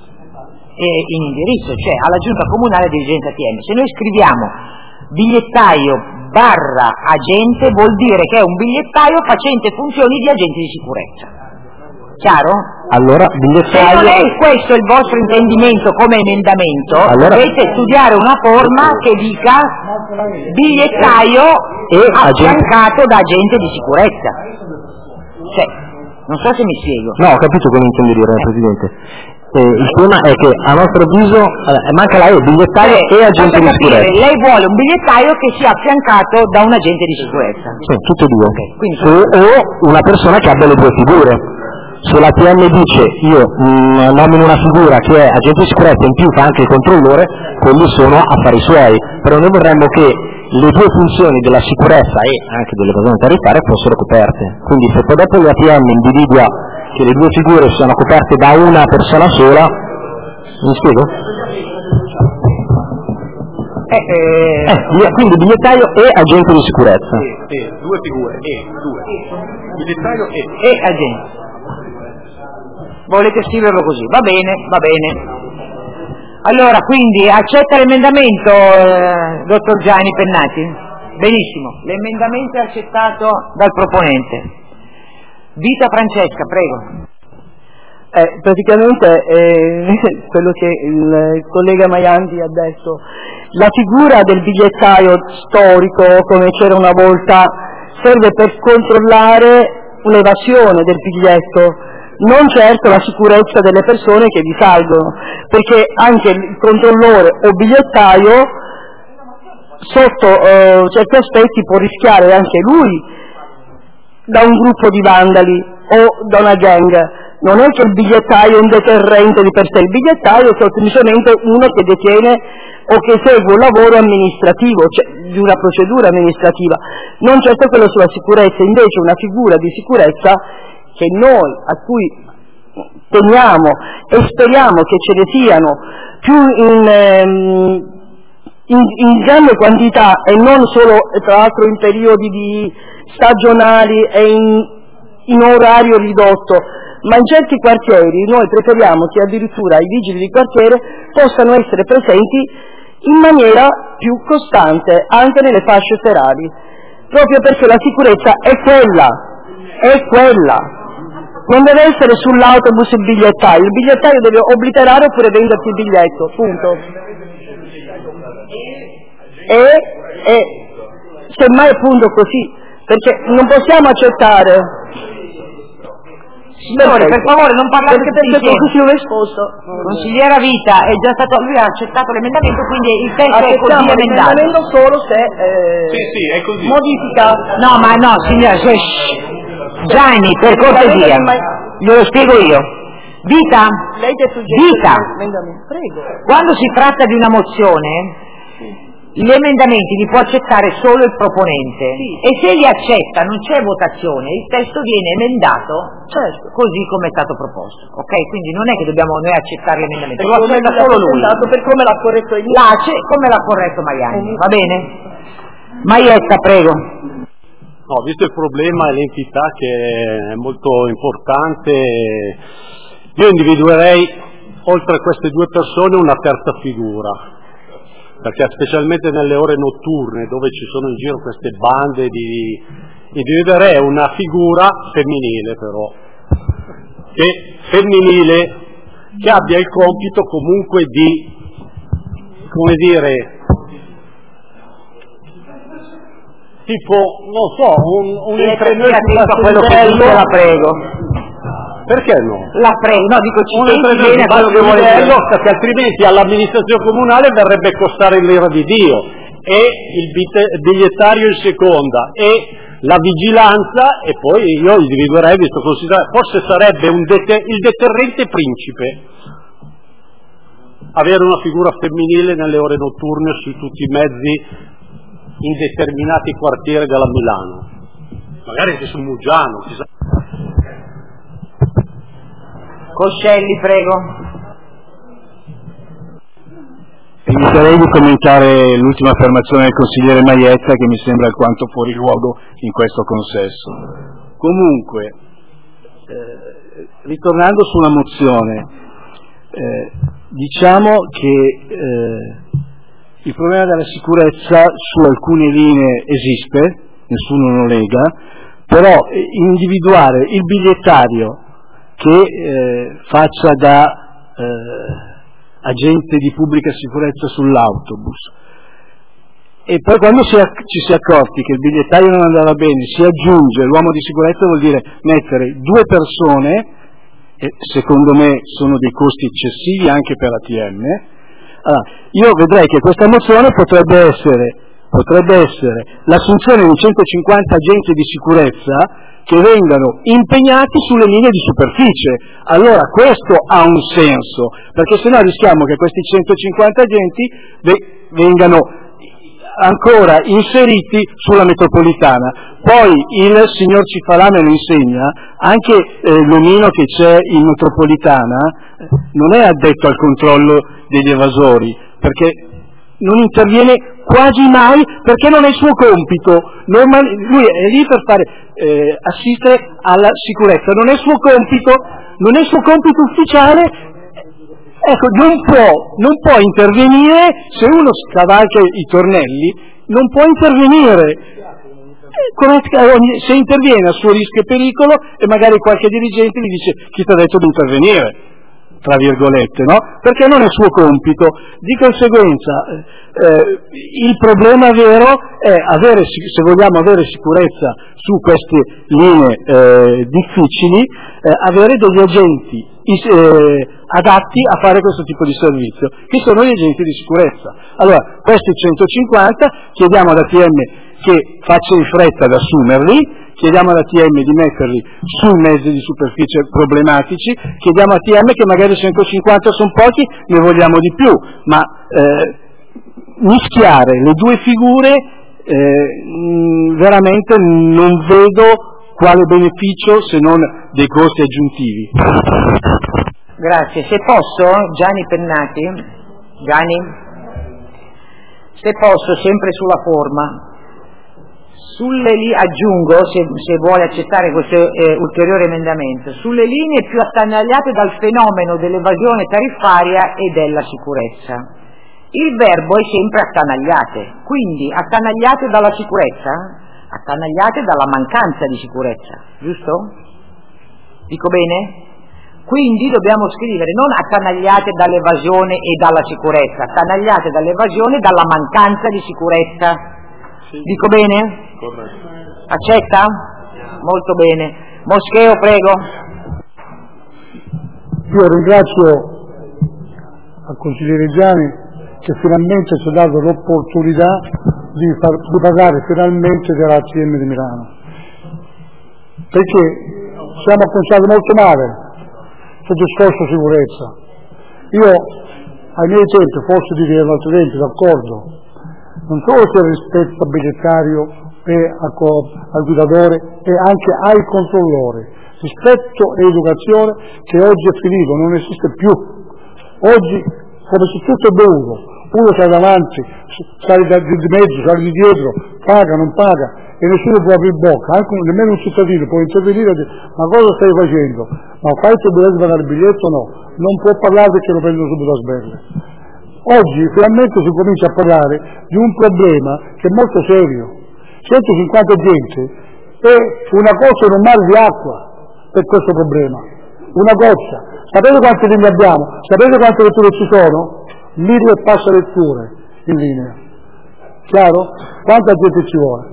in indirizzo, cioè alla giunta comunale di dirigenza ATM. Se noi scriviamo bigliettaio / agente, vuol dire che è un bigliettaio facente funzioni di agente di sicurezza. Chiaro?
Allora, bigliettaio...
Se non è questo il vostro intendimento come emendamento, allora dovete studiare una forma che dica bigliettaio e affiancato da agente di sicurezza. Cioè, Non so se mi spiego.
No, ho capito quello che intende dire, Presidente. Il tema è che a nostro avviso manca la bigliettaio e agente di sicurezza.
Lei vuole un bigliettaio che sia affiancato da un agente di sicurezza.
Sì, tutte e due.
Okay, quindi
o una persona che abbia le due figure. Se la PM dice io nomino una figura che è agente di sicurezza e in più fa anche il controllore, quelli sono affari suoi. Però noi vorremmo che le due funzioni della sicurezza e anche dell'evasione tariffaria fossero coperte. Quindi se poi dopo la PM individua che le due figure siano coperte da una persona sola, mi spiego? Quindi bigliettaio e agente di sicurezza.
Due figure, due. Bigliettaio
e agente. Volete scriverlo così? Va bene, va bene. Allora, quindi accetta l'emendamento, dottor Gianni Pennati? Benissimo, l'emendamento è accettato dal proponente. Vita Francesca, prego.
Praticamente quello che il collega Maianti ha detto, la figura del bigliettaio storico, come c'era una volta, serve per controllare un'evasione del biglietto, non certo la sicurezza delle persone che vi salgono, perché anche il controllore o bigliettaio sotto certi aspetti può rischiare anche lui da un gruppo di vandali o da una gang. Non è che il bigliettaio è un deterrente di per sé, il bigliettaio è semplicemente uno che detiene o che segue un lavoro amministrativo, cioè di una procedura amministrativa, non certo quello sulla sicurezza. Invece una figura di sicurezza che noi, a cui teniamo e speriamo che ce ne siano più in grande quantità e non solo tra l'altro in periodi stagionali e in orario ridotto, ma in certi quartieri noi preferiamo che addirittura i vigili di quartiere possano essere presenti in maniera più costante anche nelle fasce serali, proprio perché la sicurezza è quella, non deve essere sull'autobus il bigliettaio deve obliterare oppure venderti il biglietto, punto. E semmai appunto così, perché non possiamo accettare.
Signore, per favore non parlate
perché così l'ho esposto.
Consigliera Vita, è già stato, lui ha accettato l'emendamento, quindi il testo è così emendato.
L'emendamento solo se
sì, è così.
Modifica.
No, ma no, signora, Gianni, per cortesia, glielo spiego io. Vita,
lei che
Vita,
prego.
Quando si tratta di una mozione, gli emendamenti li può accettare solo il proponente, e se li accetta non c'è votazione, il testo viene emendato così come è stato proposto, ok? Quindi non è che dobbiamo noi accettare l'emendamento, lo accetta solo lui.
Per come l'ha corretto
come l'ha corretto Maiani, va bene? Maietta, prego.
No, visto il problema e l'entità che è molto importante, io individuerei oltre a queste due persone una terza figura, perché specialmente nelle ore notturne dove ci sono in giro queste bande individuerei una figura femminile però, che abbia il compito comunque di, come dire, tipo, non so, un
imprenditore quello che dico, la prego.
Perché no?
La prego, no, dico ci
bene quello che vuole dire, perché altrimenti all'amministrazione comunale verrebbe costare l'ira di Dio, e il bigliettario in seconda, e la vigilanza, e poi io individuerei, visto considerato, forse sarebbe il deterrente principe, avere una figura femminile nelle ore notturne su tutti i mezzi in determinati quartieri della Milano, magari anche su Muggiano, chissà.
Coscelli, prego.
Eviterei di commentare l'ultima affermazione del consigliere Maietta, che mi sembra alquanto fuori luogo in questo consesso. Comunque, ritornando sulla mozione, diciamo che il problema della sicurezza su alcune linee esiste, nessuno lo nega, però individuare il bigliettario che faccia da agente di pubblica sicurezza sull'autobus e poi quando ci si è accorti che il bigliettaio non andava bene, si aggiunge l'uomo di sicurezza, vuol dire mettere 2 persone, e secondo me sono dei costi eccessivi anche per ATM. Allora, io vedrei che questa mozione potrebbe essere l'assunzione di 150 agenti di sicurezza che vengano impegnati sulle linee di superficie. Allora questo ha un senso, perché sennò rischiamo che questi 150 agenti vengano ancora inseriti sulla metropolitana. Poi il signor Cifalà me lo insegna, anche l'omino che c'è in metropolitana non è addetto al controllo degli evasori, perché non interviene quasi mai, perché non è il suo compito. Lui è lì per fare assistere alla sicurezza, non è il suo compito ufficiale. Ecco, non può intervenire se uno scavalca i tornelli, non può intervenire. Se interviene a suo rischio e pericolo, e magari qualche dirigente gli dice: chi ti ha detto di intervenire? Tra virgolette, no? Perché non è suo compito. Di conseguenza il problema vero è se vogliamo avere sicurezza su queste linee difficili, avere degli agenti adatti a fare questo tipo di servizio, che sono gli agenti di sicurezza. Allora, questi 150 chiediamo all'ATM che faccia in fretta ad assumerli, chiediamo all'ATM di metterli sui mezzi di superficie problematici, chiediamo all'ATM che magari 150 sono pochi, ne vogliamo di più, ma mischiare le due figure veramente non vedo quale beneficio se non dei costi aggiuntivi.
Grazie. Se posso, Gianni Pennati, se posso, sempre sulla forma, aggiungo, se vuole accettare questo ulteriore emendamento, sulle linee più attanagliate dal fenomeno dell'evasione tariffaria e della sicurezza. Il verbo è sempre attanagliate, quindi attanagliate dalla sicurezza, attanagliate dalla mancanza di sicurezza, giusto? Dico bene? Quindi dobbiamo scrivere non attanagliate dall'evasione e dalla sicurezza, attanagliate dall'evasione e dalla mancanza di sicurezza. Sì. Dico bene?
Corretto.
Accetta? Molto bene. Moscheo, prego.
Io ringrazio al consigliere Gianni che finalmente ci ha dato l'opportunità di parlare finalmente dell'ATM di Milano, perché siamo cominciati molto male sul discorso sicurezza. Io ai miei tempi, forse di altri tempi, d'accordo, non solo c'è rispetto al bigliettario e al guidatore e anche ai controllori, rispetto e educazione che oggi è finito, non esiste più. Oggi, come se tutto è dovuto, uno sta davanti, sale di mezzo, sale di dietro, paga, non paga, e nessuno può aprire bocca, nemmeno un cittadino può intervenire e dire: ma cosa stai facendo? Ma fai che dovete pagare il biglietto? No, non può parlare perché lo prendono subito a sberle. Oggi finalmente si comincia a parlare di un problema che è molto serio. 150 gente è una goccia in un mare di acqua per questo problema, una goccia. Sapete quante linee abbiamo? Sapete quante letture ci sono? 1000 e passa letture in linea. Chiaro? Quanta gente ci vuole?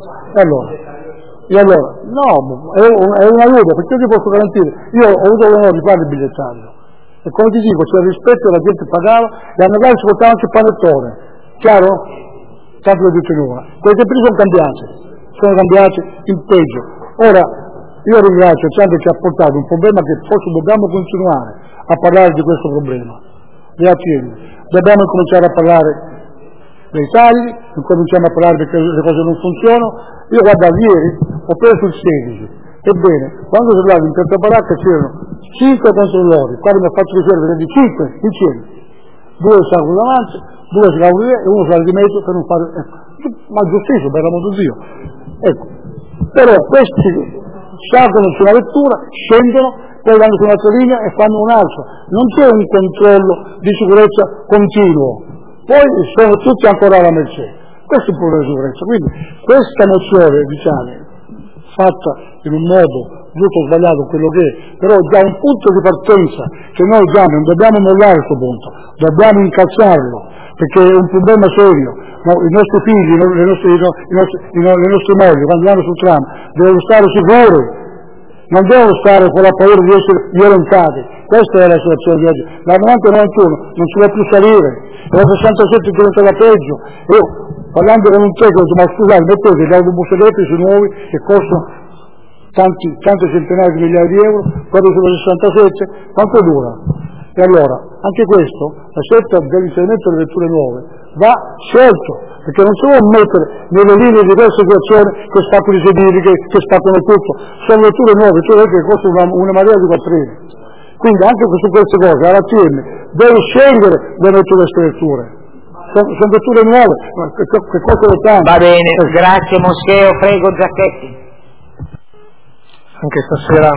E allora, no, è un aiuto, perché io ti posso garantire, io ho avuto l'onore di fare il bigliettario, e come ti dico, c'era rispetto, la gente pagava, e a Natale si portava anche il panettone, chiaro? Tanto lo dico in una. Quei tempi sono cambiati in peggio. Ora, io ringrazio Sandro che ha portato un problema che forse dobbiamo continuare a parlare di questo problema. Dobbiamo cominciare a parlare dei tagli, cominciamo a parlare perché le cose non funzionano. Io guarda, ieri ho preso il 16, ebbene, quando sono andato in Piazza Baracca c'erano 5 controllori, quando mi ha fatto riserva di 5 insieme, 2 stavano davanti, 2 stavano di e 1 stava di mezzo per non fare, ma giustizia, per l'amor di Dio. Ecco, però questi salgono su una vettura, scendono, poi vanno su un'altra linea e fanno un'altra. Non c'è un controllo di sicurezza continuo, poi sono tutti ancora alla mercé. Questo è il problema di sicurezza. Quindi questa mozione, diciamo, fatta in un modo giusto o sbagliato, quello che è, però già un punto di partenza che noi già non dobbiamo mollare questo punto, dobbiamo incalzarlo, perché è un problema serio. No, i nostri figli, le nostre mogli, quando vanno sul tram, devono stare sicuri, non devono stare con la paura di essere violentati. Questa è la situazione di oggi. La 90-91 non si può più salire, la 67 diventa la peggio. Io, parlando con un tecnico, ma scusate, mettete gli autobus elettrici nuovi che costano tante centinaia di migliaia di euro, quello sulla 67, quanto dura? E allora, anche questo, la scelta dell'inserimento delle vetture nuove va scelto, perché non si può mettere nelle linee di questa situazione che spaccano i sedili, che spaccano tutto. Sono vetture nuove, cioè che costano una marea di quattrini. Quindi anche su queste cose, la TM deve scegliere dove mettere queste vetture. Sono vetture nuove, che costano tanto.
Va bene, grazie Moscheo, prego Giacchetti.
Anche stasera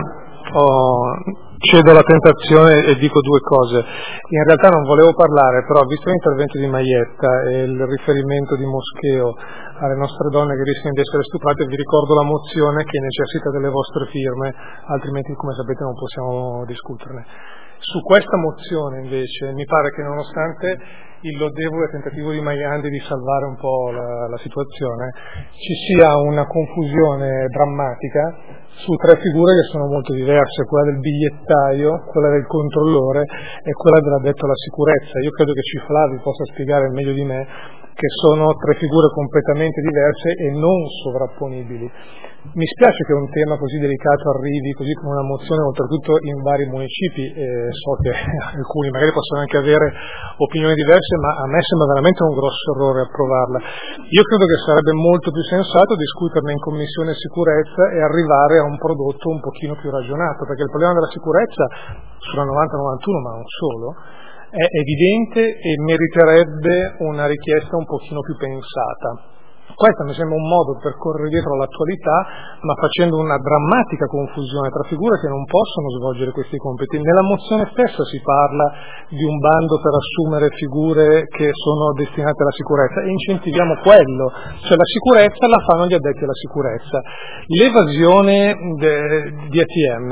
cedo alla tentazione e dico due cose. In realtà non volevo parlare, però visto l'intervento di Maietta e il riferimento di Moscheo alle nostre donne che rischiano di essere stuprate, vi ricordo la mozione che necessita delle vostre firme, altrimenti come sapete non possiamo discuterne. Su questa mozione invece mi pare che nonostante il lodevole tentativo di Maiandi di salvare un po' la situazione, ci sia una confusione drammatica su tre figure che sono molto diverse, quella del bigliettaio, quella del controllore e quella dell'addetto alla sicurezza. Io credo che Ciflavi possa spiegare meglio di me che sono tre figure completamente diverse e non sovrapponibili. Mi spiace che un tema così delicato arrivi così come una mozione, oltretutto in vari municipi, so che alcuni magari possono anche avere opinioni diverse, ma a me sembra veramente un grosso errore approvarla. Io credo che sarebbe molto più sensato discuterne in Commissione Sicurezza e arrivare a un prodotto un pochino più ragionato, perché il problema della sicurezza sulla 90-91, ma non solo, è evidente e meriterebbe una richiesta un pochino più pensata. Questo mi sembra un modo per correre dietro all'attualità, ma facendo una drammatica confusione tra figure che non possono svolgere questi compiti. Nella mozione stessa si parla di un bando per assumere figure che sono destinate alla sicurezza e incentiviamo quello, cioè la sicurezza la fanno gli addetti alla sicurezza. L'evasione di ATM,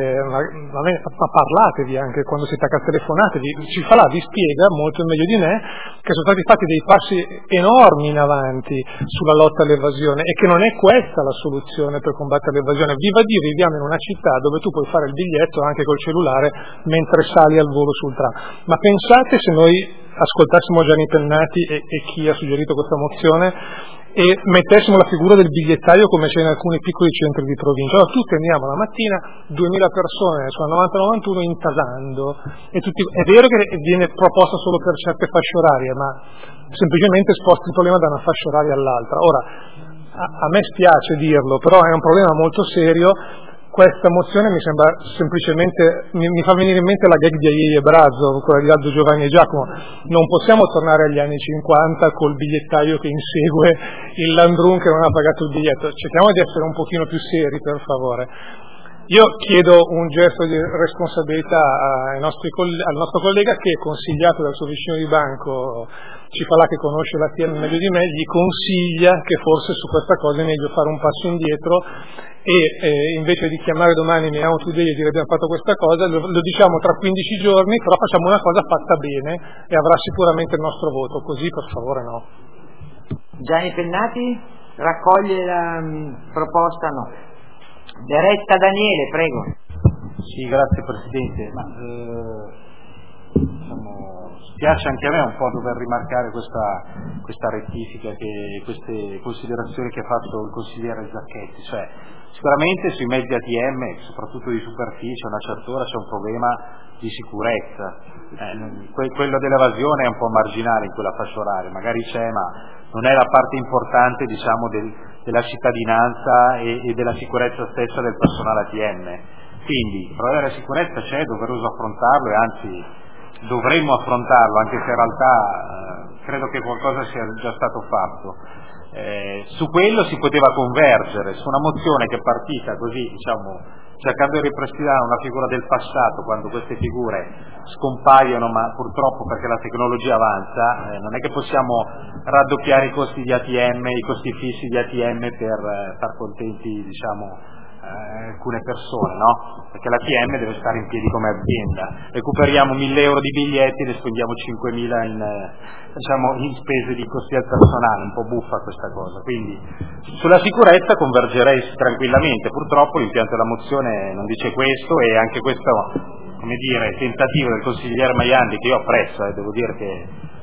ma parlatevi anche quando siete a casa, telefonatevi, vi spiega molto meglio di me che sono stati fatti dei passi enormi in avanti sulla lotta all'evasione e che non è questa la soluzione per combattere l'evasione. Viva Dio, viviamo in una città dove tu puoi fare il biglietto anche col cellulare mentre sali al volo sul tram. Ma pensate se noi ascoltassimo Gianni Pennati e chi ha suggerito questa mozione e mettessimo la figura del bigliettaio come c'è in alcuni piccoli centri di provincia. Allora tutti andiamo la mattina, 2000 persone sulla 90-91 intasando, e è vero che viene proposta solo per certe fasce orarie, ma semplicemente sposti il problema da una fascia oraria all'altra. Ora, a me spiace dirlo, però è un problema molto serio. Questa mozione mi sembra semplicemente, mi fa venire in mente la gag di Aie e Brazzo, quella di Aldo, Giovanni e Giacomo. Non possiamo tornare agli anni 50 col bigliettaio che insegue il Landrun che non ha pagato il biglietto. Cerchiamo di essere un pochino più seri, per favore. Io chiedo un gesto di responsabilità al nostro collega che, consigliato dal suo vicino di banco, Cifalà, che conosce la TM meglio di me, gli consiglia che forse su questa cosa è meglio fare un passo indietro e invece di chiamare domani Milano Today e dire abbiamo fatto questa cosa, lo diciamo tra 15 giorni, però facciamo una cosa fatta bene e avrà sicuramente il nostro voto, così per favore no.
Gianni Pennati raccoglie la proposta? No. Resta Daniele, prego.
Sì, grazie Presidente. Spiace anche a me un po' dover rimarcare questa rettifica, queste considerazioni che ha fatto il consigliere Zacchetti. Cioè, sicuramente sui mezzi ATM, soprattutto di superficie, a una certa ora c'è un problema di sicurezza. Quello dell'evasione è un po' marginale in quella fascia oraria, magari c'è, ma non è la parte importante, diciamo, della cittadinanza e della sicurezza stessa del personale ATM. Quindi il problema della sicurezza c'è, è doveroso affrontarlo e anzi dovremmo affrontarlo, anche se in realtà credo che qualcosa sia già stato fatto. Su quello si poteva convergere, su una mozione che è partita così, diciamo, cercando di ripristinare una figura del passato quando queste figure scompaiono, ma purtroppo perché la tecnologia avanza, non è che possiamo raddoppiare i costi di ATM, i costi fissi di ATM per far contenti, diciamo, alcune persone, no? Perché l'ATM deve stare in piedi come azienda. Recuperiamo 1.000 euro di biglietti e ne spendiamo 5.000 in spese di costi al personale, un po' buffa questa cosa. Quindi sulla sicurezza convergerei tranquillamente. Purtroppo l'impianto della mozione non dice questo, e anche questo, come dire, tentativo del consigliere Maiandi, che io apprezzo, devo dire che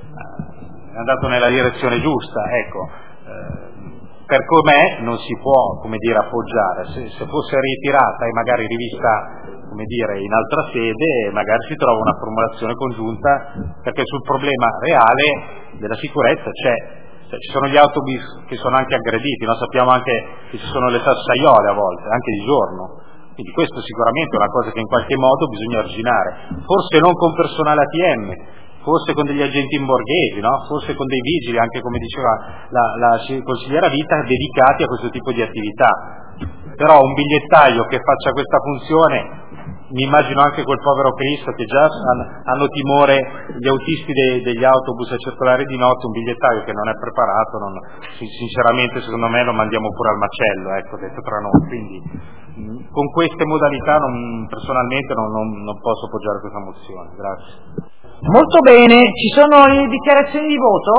è andato nella direzione giusta, ecco. Per com'è non si può, come dire, appoggiare. Se fosse ritirata e magari rivista, come dire, in altra sede, magari si trova una formulazione congiunta, perché sul problema reale della sicurezza ci sono gli autobus che sono anche aggrediti, no? Sappiamo anche che ci sono le sassaiole a volte, anche di giorno. Quindi questo sicuramente è una cosa che in qualche modo bisogna arginare, forse non con personale ATM, forse con degli agenti imborghesi, no? Forse con dei vigili, anche come diceva la consigliera Vita, dedicati a questo tipo di attività. Però un bigliettaio che faccia questa funzione, mi immagino anche quel povero Cristo che già hanno timore gli autisti degli autobus a circolare di notte, un bigliettaio che non è preparato, sinceramente secondo me lo mandiamo pure al macello, ecco, detto tra noi. Quindi con queste modalità personalmente non posso appoggiare questa mozione. Grazie.
Molto bene, ci sono le dichiarazioni di voto?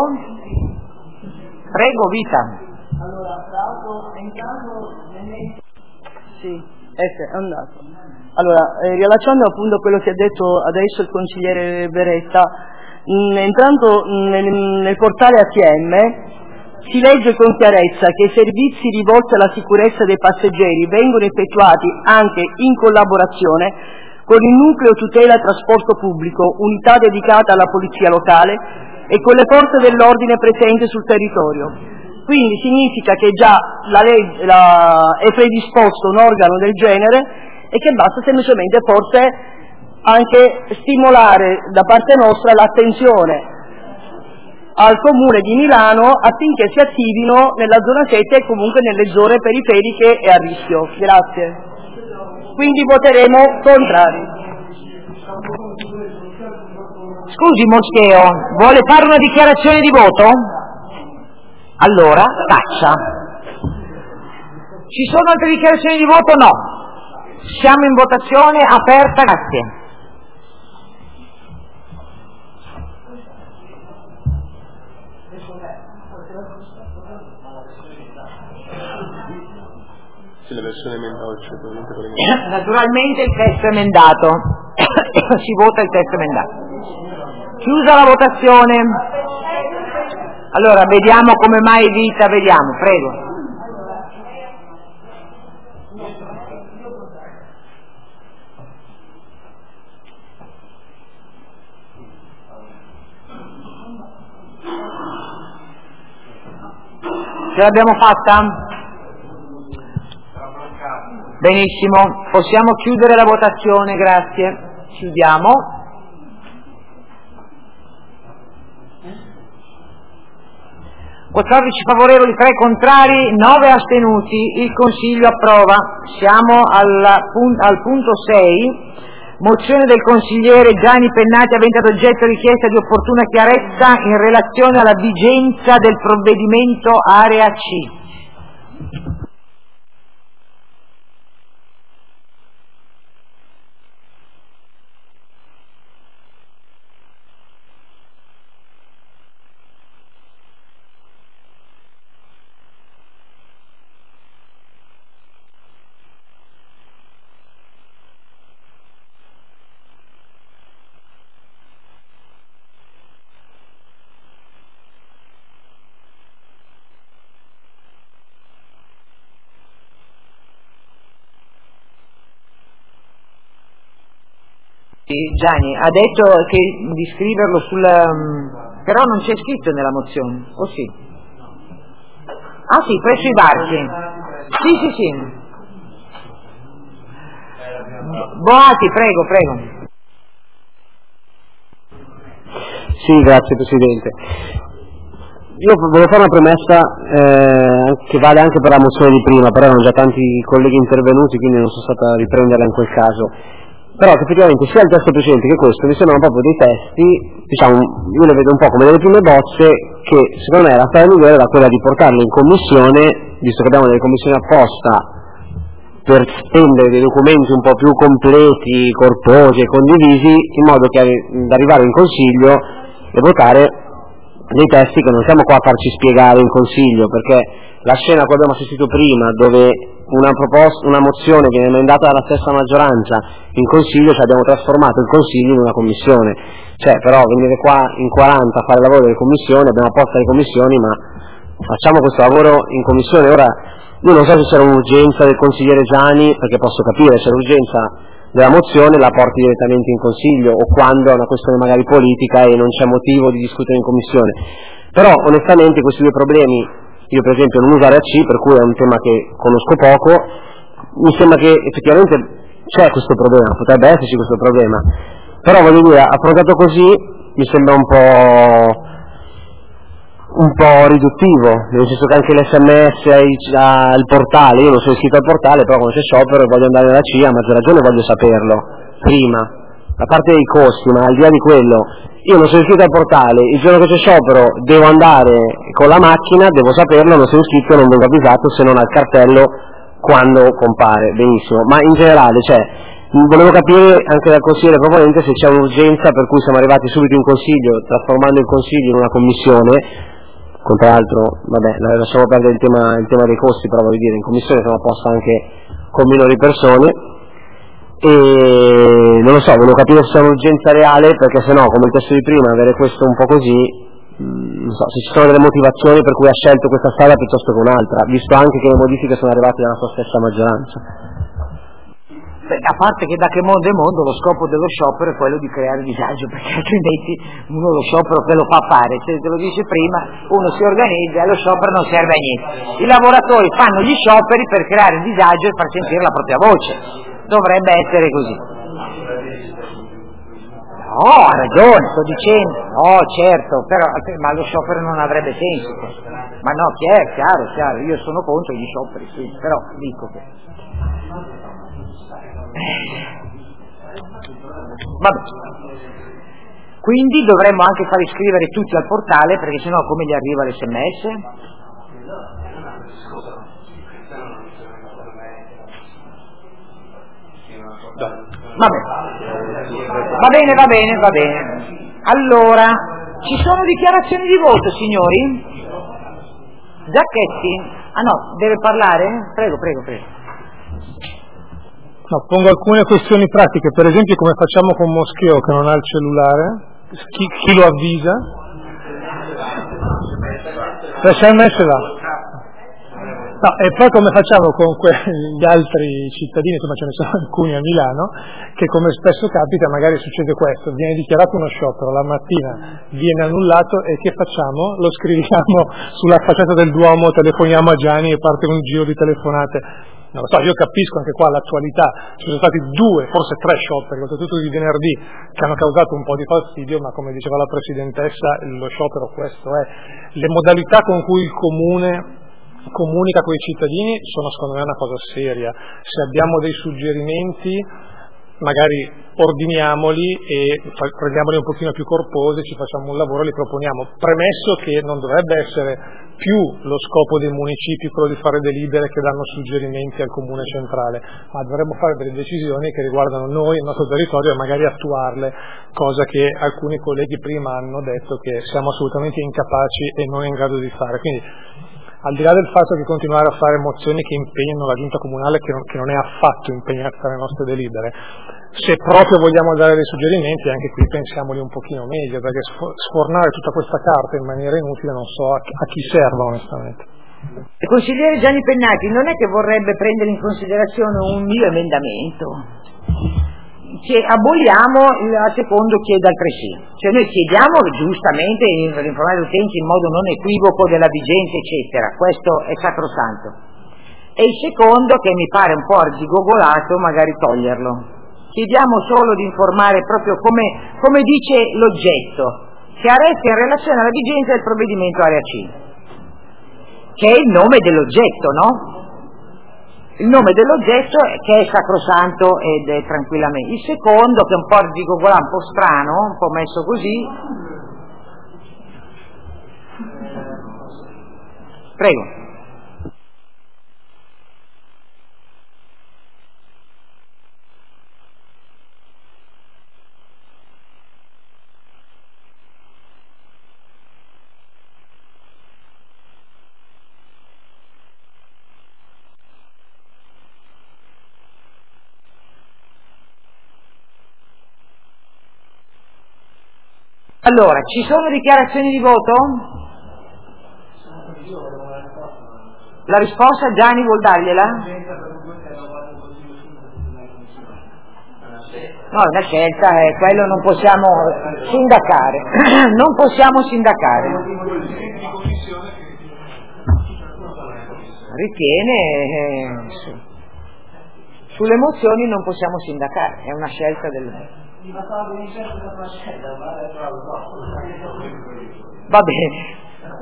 Prego, Vita.
Allora, tra l'altro, entrando sì, è andato. Allora, riallacciando appunto a quello che ha detto adesso il consigliere Beretta, entrando nel portale ATM si legge con chiarezza che i servizi rivolti alla sicurezza dei passeggeri vengono effettuati anche in collaborazione con il nucleo tutela e trasporto pubblico, unità dedicata alla polizia locale, e con le forze dell'ordine presenti sul territorio. Quindi significa che già è predisposto un organo del genere e che basta semplicemente forse anche stimolare da parte nostra l'attenzione al Comune di Milano affinché si attivino nella zona 7 e comunque nelle zone periferiche e a rischio. Grazie. Quindi voteremo contrari.
Scusi Moscheo, vuole fare una dichiarazione di voto? Allora, faccia. Ci sono altre dichiarazioni di voto? No. Siamo in votazione aperta, grazie.
La versione emendata,
naturalmente il testo emendato. Si vota il testo emendato. Chiusa la votazione. Allora vediamo come mai Vita, vediamo, prego. Ce l'abbiamo fatta? Benissimo, possiamo chiudere la votazione, grazie. Chiudiamo. (14 favorevoli, 3 contrari, 9 astenuti). Il Consiglio approva. Siamo al punto 6. Mozione del consigliere Gianni Pennati avente ad oggetto richiesta di opportuna chiarezza in relazione alla vigenza del provvedimento Area C. Gianni ha detto di scriverlo però non c'è scritto nella mozione, o sì? Ah sì, presso i barchi. Sì. Boati, prego.
Sì, grazie Presidente. Io volevo fare una premessa che vale anche per la mozione di prima, però erano già tanti colleghi intervenuti, quindi non sono stata a riprenderla in quel caso. Però effettivamente sia il testo precedente che questo mi sembrano proprio dei testi, diciamo, io le vedo un po' come delle prime bozze che secondo me la strada migliore era quella di portarle in commissione, visto che abbiamo delle commissioni apposta per spendere dei documenti un po' più completi, corposi e condivisi, in modo che ad arrivare in Consiglio e votare dei testi che non siamo qua a farci spiegare in Consiglio, perché la scena che abbiamo assistito prima, dove una mozione viene emendata dalla stessa maggioranza in Consiglio, cioè abbiamo trasformato il Consiglio in una commissione, cioè però venire qua in 40 a fare il lavoro delle commissioni, abbiamo apposta le commissioni, ma facciamo questo lavoro in commissione. Ora io non so se c'era un'urgenza del consigliere Giani, perché posso capire, c'è l'urgenza della mozione, la porti direttamente in Consiglio, o quando è una questione magari politica e non c'è motivo di discutere in commissione. Però onestamente questi due problemi, io per esempio non uso Area C, per cui è un tema che conosco poco, mi sembra che effettivamente c'è questo problema, potrebbe esserci questo problema, però voglio dire, affrontato così mi sembra un po' riduttivo, nel senso che anche l'SMS al portale, io non sono iscritto al portale, però quando c'è sciopero e voglio andare alla C, a maggior ragione voglio saperlo prima, a parte dei costi, ma al di là di quello, io non sono iscritto al portale, il giorno che c'è sciopero devo andare con la macchina, devo saperlo, non sono iscritto, non vengo avvisato se non al cartello quando compare, benissimo, ma in generale, cioè, volevo capire anche dal consigliere proponente se c'è un'urgenza per cui siamo arrivati subito in Consiglio, trasformando il Consiglio in una commissione, con tra l'altro, vabbè, lasciamo perdere il tema dei costi, però voglio dire, in commissione siamo a posto anche con minori persone, e non lo so, volevo capire se c'è un'urgenza reale, perché se no, come il testo di prima, avere questo un po' così, non so, se ci sono delle motivazioni per cui ha scelto questa strada piuttosto che un'altra, visto anche che le modifiche sono arrivate dalla sua stessa maggioranza.
A parte che da che mondo è mondo lo scopo dello sciopero è quello di creare disagio, perché altrimenti uno lo sciopero che lo fa fare, se te lo dice prima, uno si organizza e lo sciopero non serve a niente. I lavoratori fanno gli scioperi per creare disagio e far sentire la propria voce, dovrebbe essere così. No, ha ragione, sto dicendo, no certo, però, ma lo sciopero non avrebbe senso, ma no, chiaro, io sono contro gli scioperi, sì, però dico che... Vabbè. Quindi dovremmo anche far iscrivere tutti al portale, perché sennò come gli arriva l'SMS? Va bene. Allora, ci sono dichiarazioni di voto, signori? Giacchetti? Ah no, deve parlare? Prego.
No, pongo alcune questioni pratiche, per esempio come facciamo con Moscheo che non ha il cellulare, chi lo avvisa? L'SMS là. No, e poi come facciamo con gli altri cittadini, insomma ce ne sono alcuni a Milano, che come spesso capita magari succede questo, viene dichiarato uno sciopero, la mattina viene annullato e che facciamo? Lo scriviamo sulla facciata del Duomo, telefoniamo a Gianni e parte un giro di telefonate. Non lo so, io capisco anche qua l'attualità, ci sono stati 2, forse 3 scioperi, oltretutto di venerdì, che hanno causato un po' di fastidio, ma come diceva la Presidentessa, lo sciopero questo è. Le modalità con cui il Comune comunica con i cittadini sono secondo me una cosa seria. Se abbiamo dei suggerimenti, magari ordiniamoli e rendiamoli un pochino più corposi, ci facciamo un lavoro e li proponiamo, premesso che non dovrebbe essere più lo scopo dei municipi quello di fare delibere che danno suggerimenti al comune centrale, ma dovremmo fare delle decisioni che riguardano noi, il nostro territorio e magari attuarle, cosa che alcuni colleghi prima hanno detto che siamo assolutamente incapaci e non in grado di fare. Quindi al di là del fatto di continuare a fare mozioni che impegnano la giunta comunale, che non è affatto impegnata a fare le nostre delibere, se proprio vogliamo dare dei suggerimenti, anche qui pensiamoli un pochino meglio, perché sfornare tutta questa carta in maniera inutile non so a chi serva onestamente.
Il consigliere Gianni Pennati non è che vorrebbe prendere in considerazione un mio emendamento? Che aboliamo il secondo chiede altresì, cioè noi chiediamo giustamente per informare gli utenti in modo non equivoco della vigenza eccetera, questo è sacrosanto, e il secondo che mi pare un po' arzigogolato magari toglierlo, chiediamo solo di informare proprio come dice l'oggetto, chiarezza in relazione alla vigenza del provvedimento Area C, che è il nome dell'oggetto, no? Il nome dell'oggetto che è sacrosanto ed è tranquillamente. Il secondo, che è un po' arzigogolato, un po' strano, un po' messo così. Prego. Allora, ci sono dichiarazioni di voto? La risposta Gianni vuol dargliela? No, la scelta è quello, non possiamo sindacare. Non possiamo sindacare. Ritiene sulle mozioni non possiamo sindacare, è una scelta del... Va bene.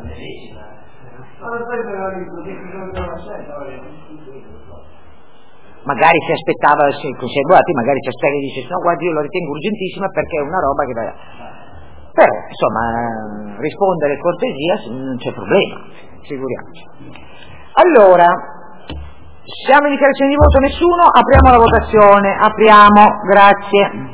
Magari si aspettava, se guardi, magari ci aspetta e dice no, guardi, io lo ritengo urgentissima perché è una roba che va... Però, insomma, rispondere cortesia non c'è problema, figuriamoci. Allora, siamo in dichiarazione di voto, nessuno, apriamo la votazione, apriamo, grazie.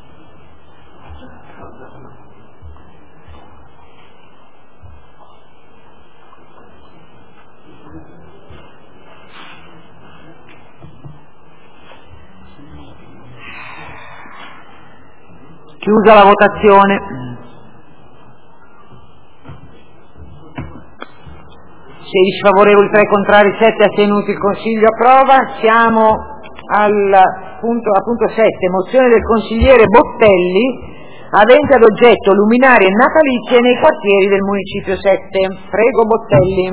Chiusa la votazione. 16 favorevoli, 3 contrari, 7 astenuti, il Consiglio approva. Siamo al punto 7, mozione del consigliere Bottelli, avente ad oggetto luminarie natalizie nei quartieri del Municipio 7. Prego Bottelli.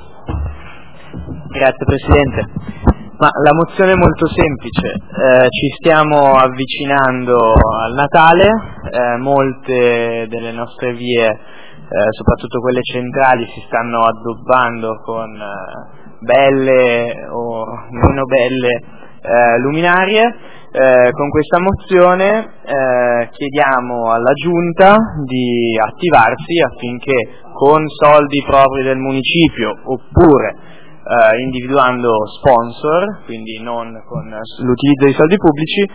Grazie Presidente. Ma la mozione è molto semplice, ci stiamo avvicinando al Natale, molte delle nostre vie, soprattutto quelle centrali, si stanno addobbando con belle o meno belle luminarie. Con questa mozione chiediamo alla Giunta di attivarsi affinché con soldi propri del municipio oppure individuando sponsor, quindi non con l'utilizzo di soldi pubblici,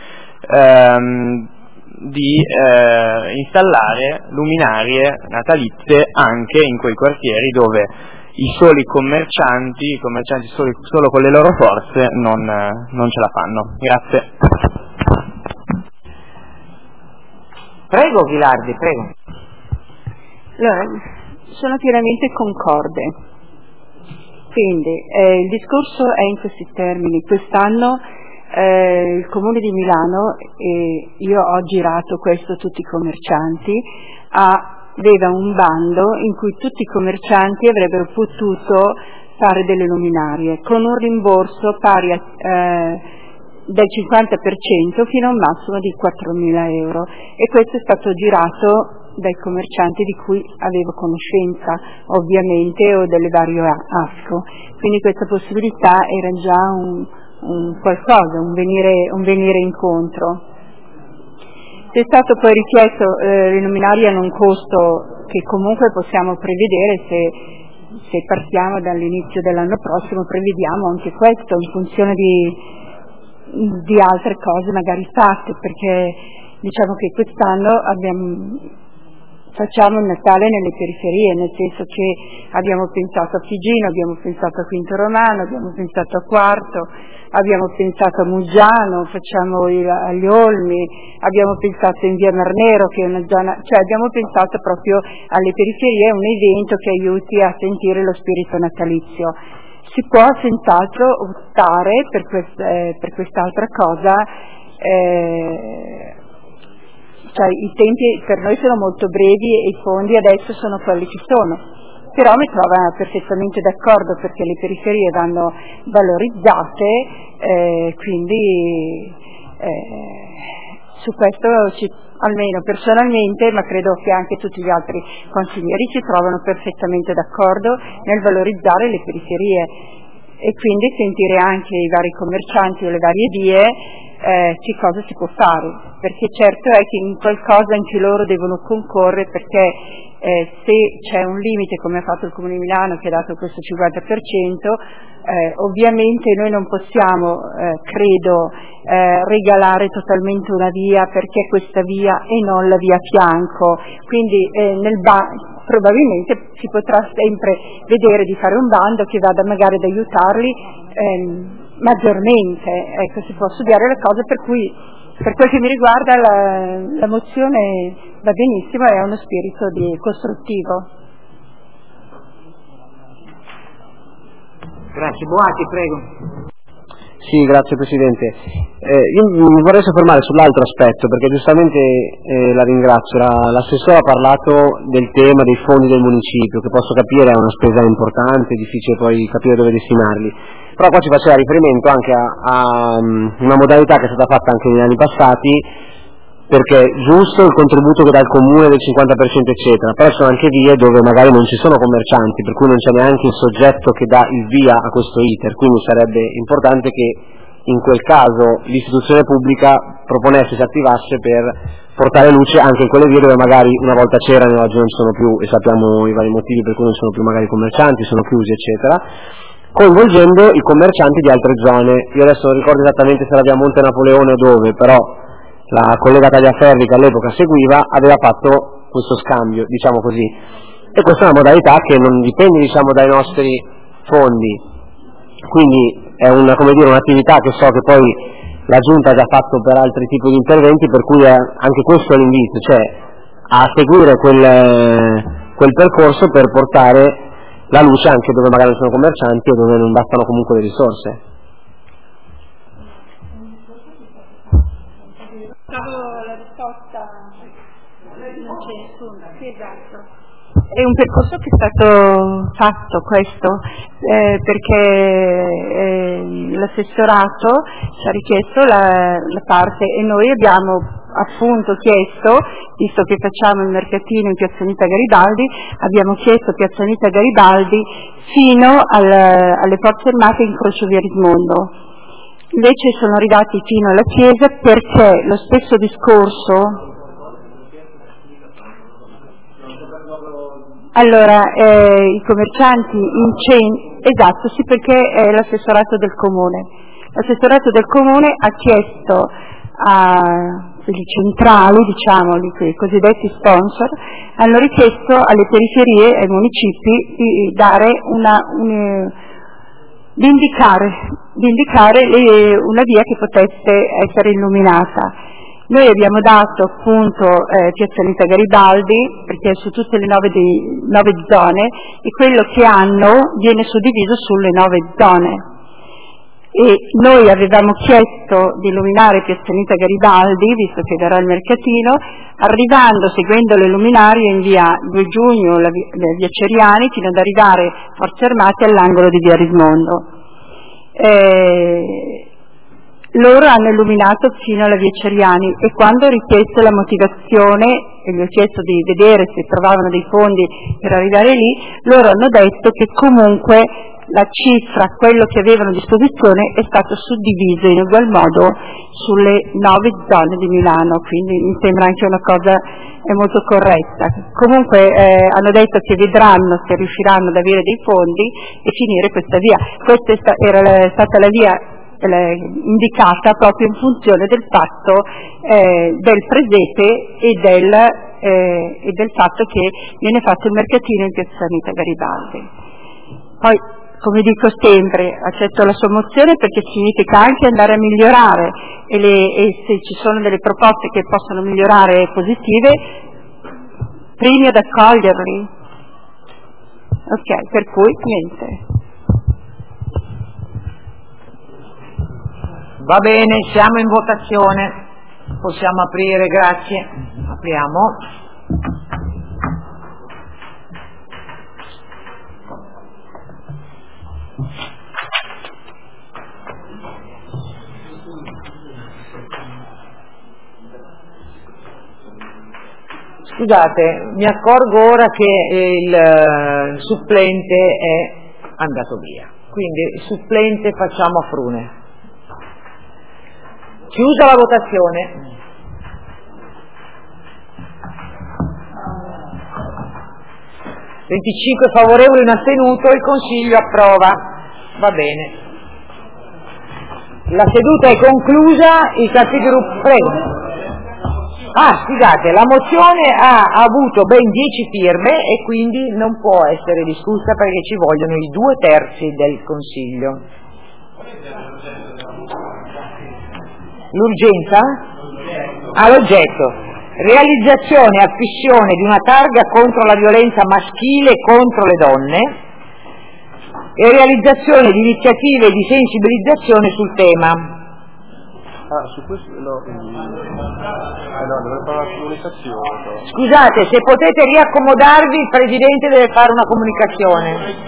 di installare luminarie natalizie anche in quei quartieri dove i soli commercianti solo con le loro forze non ce la fanno. Grazie.
Prego Ghilardi, prego.
Allora, sono pienamente concorde. Quindi il discorso è in questi termini. Quest'anno il Comune di Milano, io ho girato questo a tutti i commercianti, aveva un bando in cui tutti i commercianti avrebbero potuto fare delle luminarie con un rimborso pari del 50% fino a un massimo di 4.000 euro, e questo è stato girato dai commercianti di cui avevo conoscenza, ovviamente, o delle varie ASCO. Quindi questa possibilità era già un qualcosa, un venire incontro. C'è stato poi richiesto le luminarie hanno un costo che comunque possiamo prevedere, se partiamo dall'inizio dell'anno prossimo prevediamo anche questo in funzione di altre cose magari fatte, perché diciamo che quest'anno facciamo il Natale nelle periferie, nel senso che abbiamo pensato a Figino, abbiamo pensato a Quinto Romano, abbiamo pensato a Quarto, abbiamo pensato a Muggiano, facciamo agli Olmi, abbiamo pensato in Via Marnero, che è una zona, cioè abbiamo pensato proprio alle periferie, un evento che aiuti a sentire lo spirito natalizio. Si può senz'altro optare per quest'altra cosa, cioè i tempi per noi sono molto brevi e i fondi adesso sono quelli che sono, però mi trova perfettamente d'accordo perché le periferie vanno valorizzate, quindi su questo almeno personalmente, ma credo che anche tutti gli altri consiglieri si trovano perfettamente d'accordo nel valorizzare le periferie e quindi sentire anche i vari commercianti o le varie vie che cosa si può fare, perché certo è che in qualcosa anche loro devono concorrere, perché se c'è un limite come ha fatto il Comune di Milano che ha dato questo 50%, ovviamente noi non possiamo, credo, regalare totalmente una via perché questa via e non la via a fianco, quindi probabilmente si potrà sempre vedere di fare un bando che vada magari ad aiutarli maggiormente, ecco, si può studiare le cose per cui Per quel che mi riguarda la mozione va benissimo, è uno spirito costruttivo.
Grazie. Boati, prego.
Sì, grazie Presidente. Io mi vorrei soffermare sull'altro aspetto, perché giustamente la ringrazio. L'assessore ha parlato del tema dei fondi del municipio, che posso capire è una spesa importante, difficile poi capire dove destinarli. Però qua ci faceva riferimento anche a una modalità che è stata fatta anche negli anni passati, perché giusto il contributo che dà il comune del 50% eccetera, però ci sono anche vie dove magari non ci sono commercianti, per cui non c'è neanche il soggetto che dà il via a questo iter, quindi sarebbe importante che in quel caso l'istituzione pubblica proponesse, si attivasse per portare luce anche in quelle vie dove magari una volta c'erano e oggi non ci sono più, e sappiamo i vari motivi per cui non sono più magari commercianti, sono chiusi eccetera, coinvolgendo i commercianti di altre zone. Io adesso non ricordo esattamente se era via Monte Napoleone o dove, però la collega Tagliaferri che all'epoca seguiva aveva fatto questo scambio, diciamo così, e questa è una modalità che non dipende, diciamo, dai nostri fondi, quindi è un'attività che so che poi la Giunta ha già fatto per altri tipi di interventi, per cui anche questo è l'invito, cioè a seguire quel percorso per portare la luce anche dove magari non sono commercianti o dove non bastano comunque le risorse.
La risposta non c'è nessuna, sì, esatto. È un percorso che è stato fatto questo, perché l'assessorato ci ha richiesto la parte e noi abbiamo appunto chiesto, visto che facciamo il mercatino in Piazza Anita Garibaldi, abbiamo chiesto Piazza Anita Garibaldi fino alle forze armate in Croce Via Rismondo. Invece sono arrivati fino alla chiesa perché lo stesso discorso. Allora, i commercianti esatto, sì, perché è l'assessorato del comune. L'assessorato del comune ha chiesto agli centrali, diciamo, i cosiddetti sponsor, hanno richiesto alle periferie, ai municipi, di dare di indicare una via che potesse essere illuminata. Noi abbiamo dato appunto Piazza Anita Garibaldi, perché su tutte le 9 zone, e quello che hanno viene suddiviso sulle 9 zone. E noi avevamo chiesto di illuminare Piazza Anita Garibaldi, visto che verrà il mercatino, arrivando, seguendo le luminarie in via 2 Giugno, la via Ceriani, fino ad arrivare Forze Armate all'angolo di via Rismondo. Loro hanno illuminato fino alla via Ceriani e quando ho richiesto la motivazione e gli ho chiesto di vedere se trovavano dei fondi per arrivare lì, loro hanno detto che comunque la cifra, quello che avevano a disposizione, è stato suddiviso in ugual modo sulle 9 zone di Milano, quindi mi sembra anche una cosa molto corretta. Comunque hanno detto che vedranno se riusciranno ad avere dei fondi e finire questa via. Questa era stata la via indicata proprio in funzione del fatto del presepe e del fatto che viene fatto il mercatino in Piazza Anita Garibaldi. Poi, come dico sempre, accetto la sua mozione perché significa anche andare a migliorare e se ci sono delle proposte che possono migliorare positive, primi ad accoglierli. Ok, per cui niente.
Va bene, siamo in votazione. Possiamo aprire, grazie. Apriamo. Scusate, mi accorgo ora che il supplente è andato via, quindi il supplente facciamo a Frune. Chiusa la votazione. (25 favorevoli, un astenuto), il Consiglio approva. Va bene. La seduta è conclusa, i capigruppo. Prego. Scusate, la mozione ha avuto ben 10 firme e quindi non può essere discussa perché ci vogliono i 2/3 del Consiglio. L'urgenza? all'oggetto realizzazione e affissione di una targa contro la violenza maschile e contro le donne e realizzazione di iniziative di sensibilizzazione sul tema.
Su questo no, dovrei fare una comunicazione.
Scusate, se potete riaccomodarvi, il Presidente deve fare una comunicazione.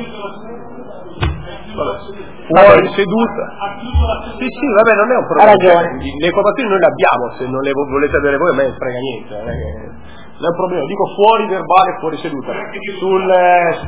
Fuori seduta. Sì, vabbè, non è un problema.
Ha ragione.
Le informazioni noi le abbiamo, se non le volete avere voi a me ne frega niente. Non è un problema, dico fuori verbale, fuori seduta.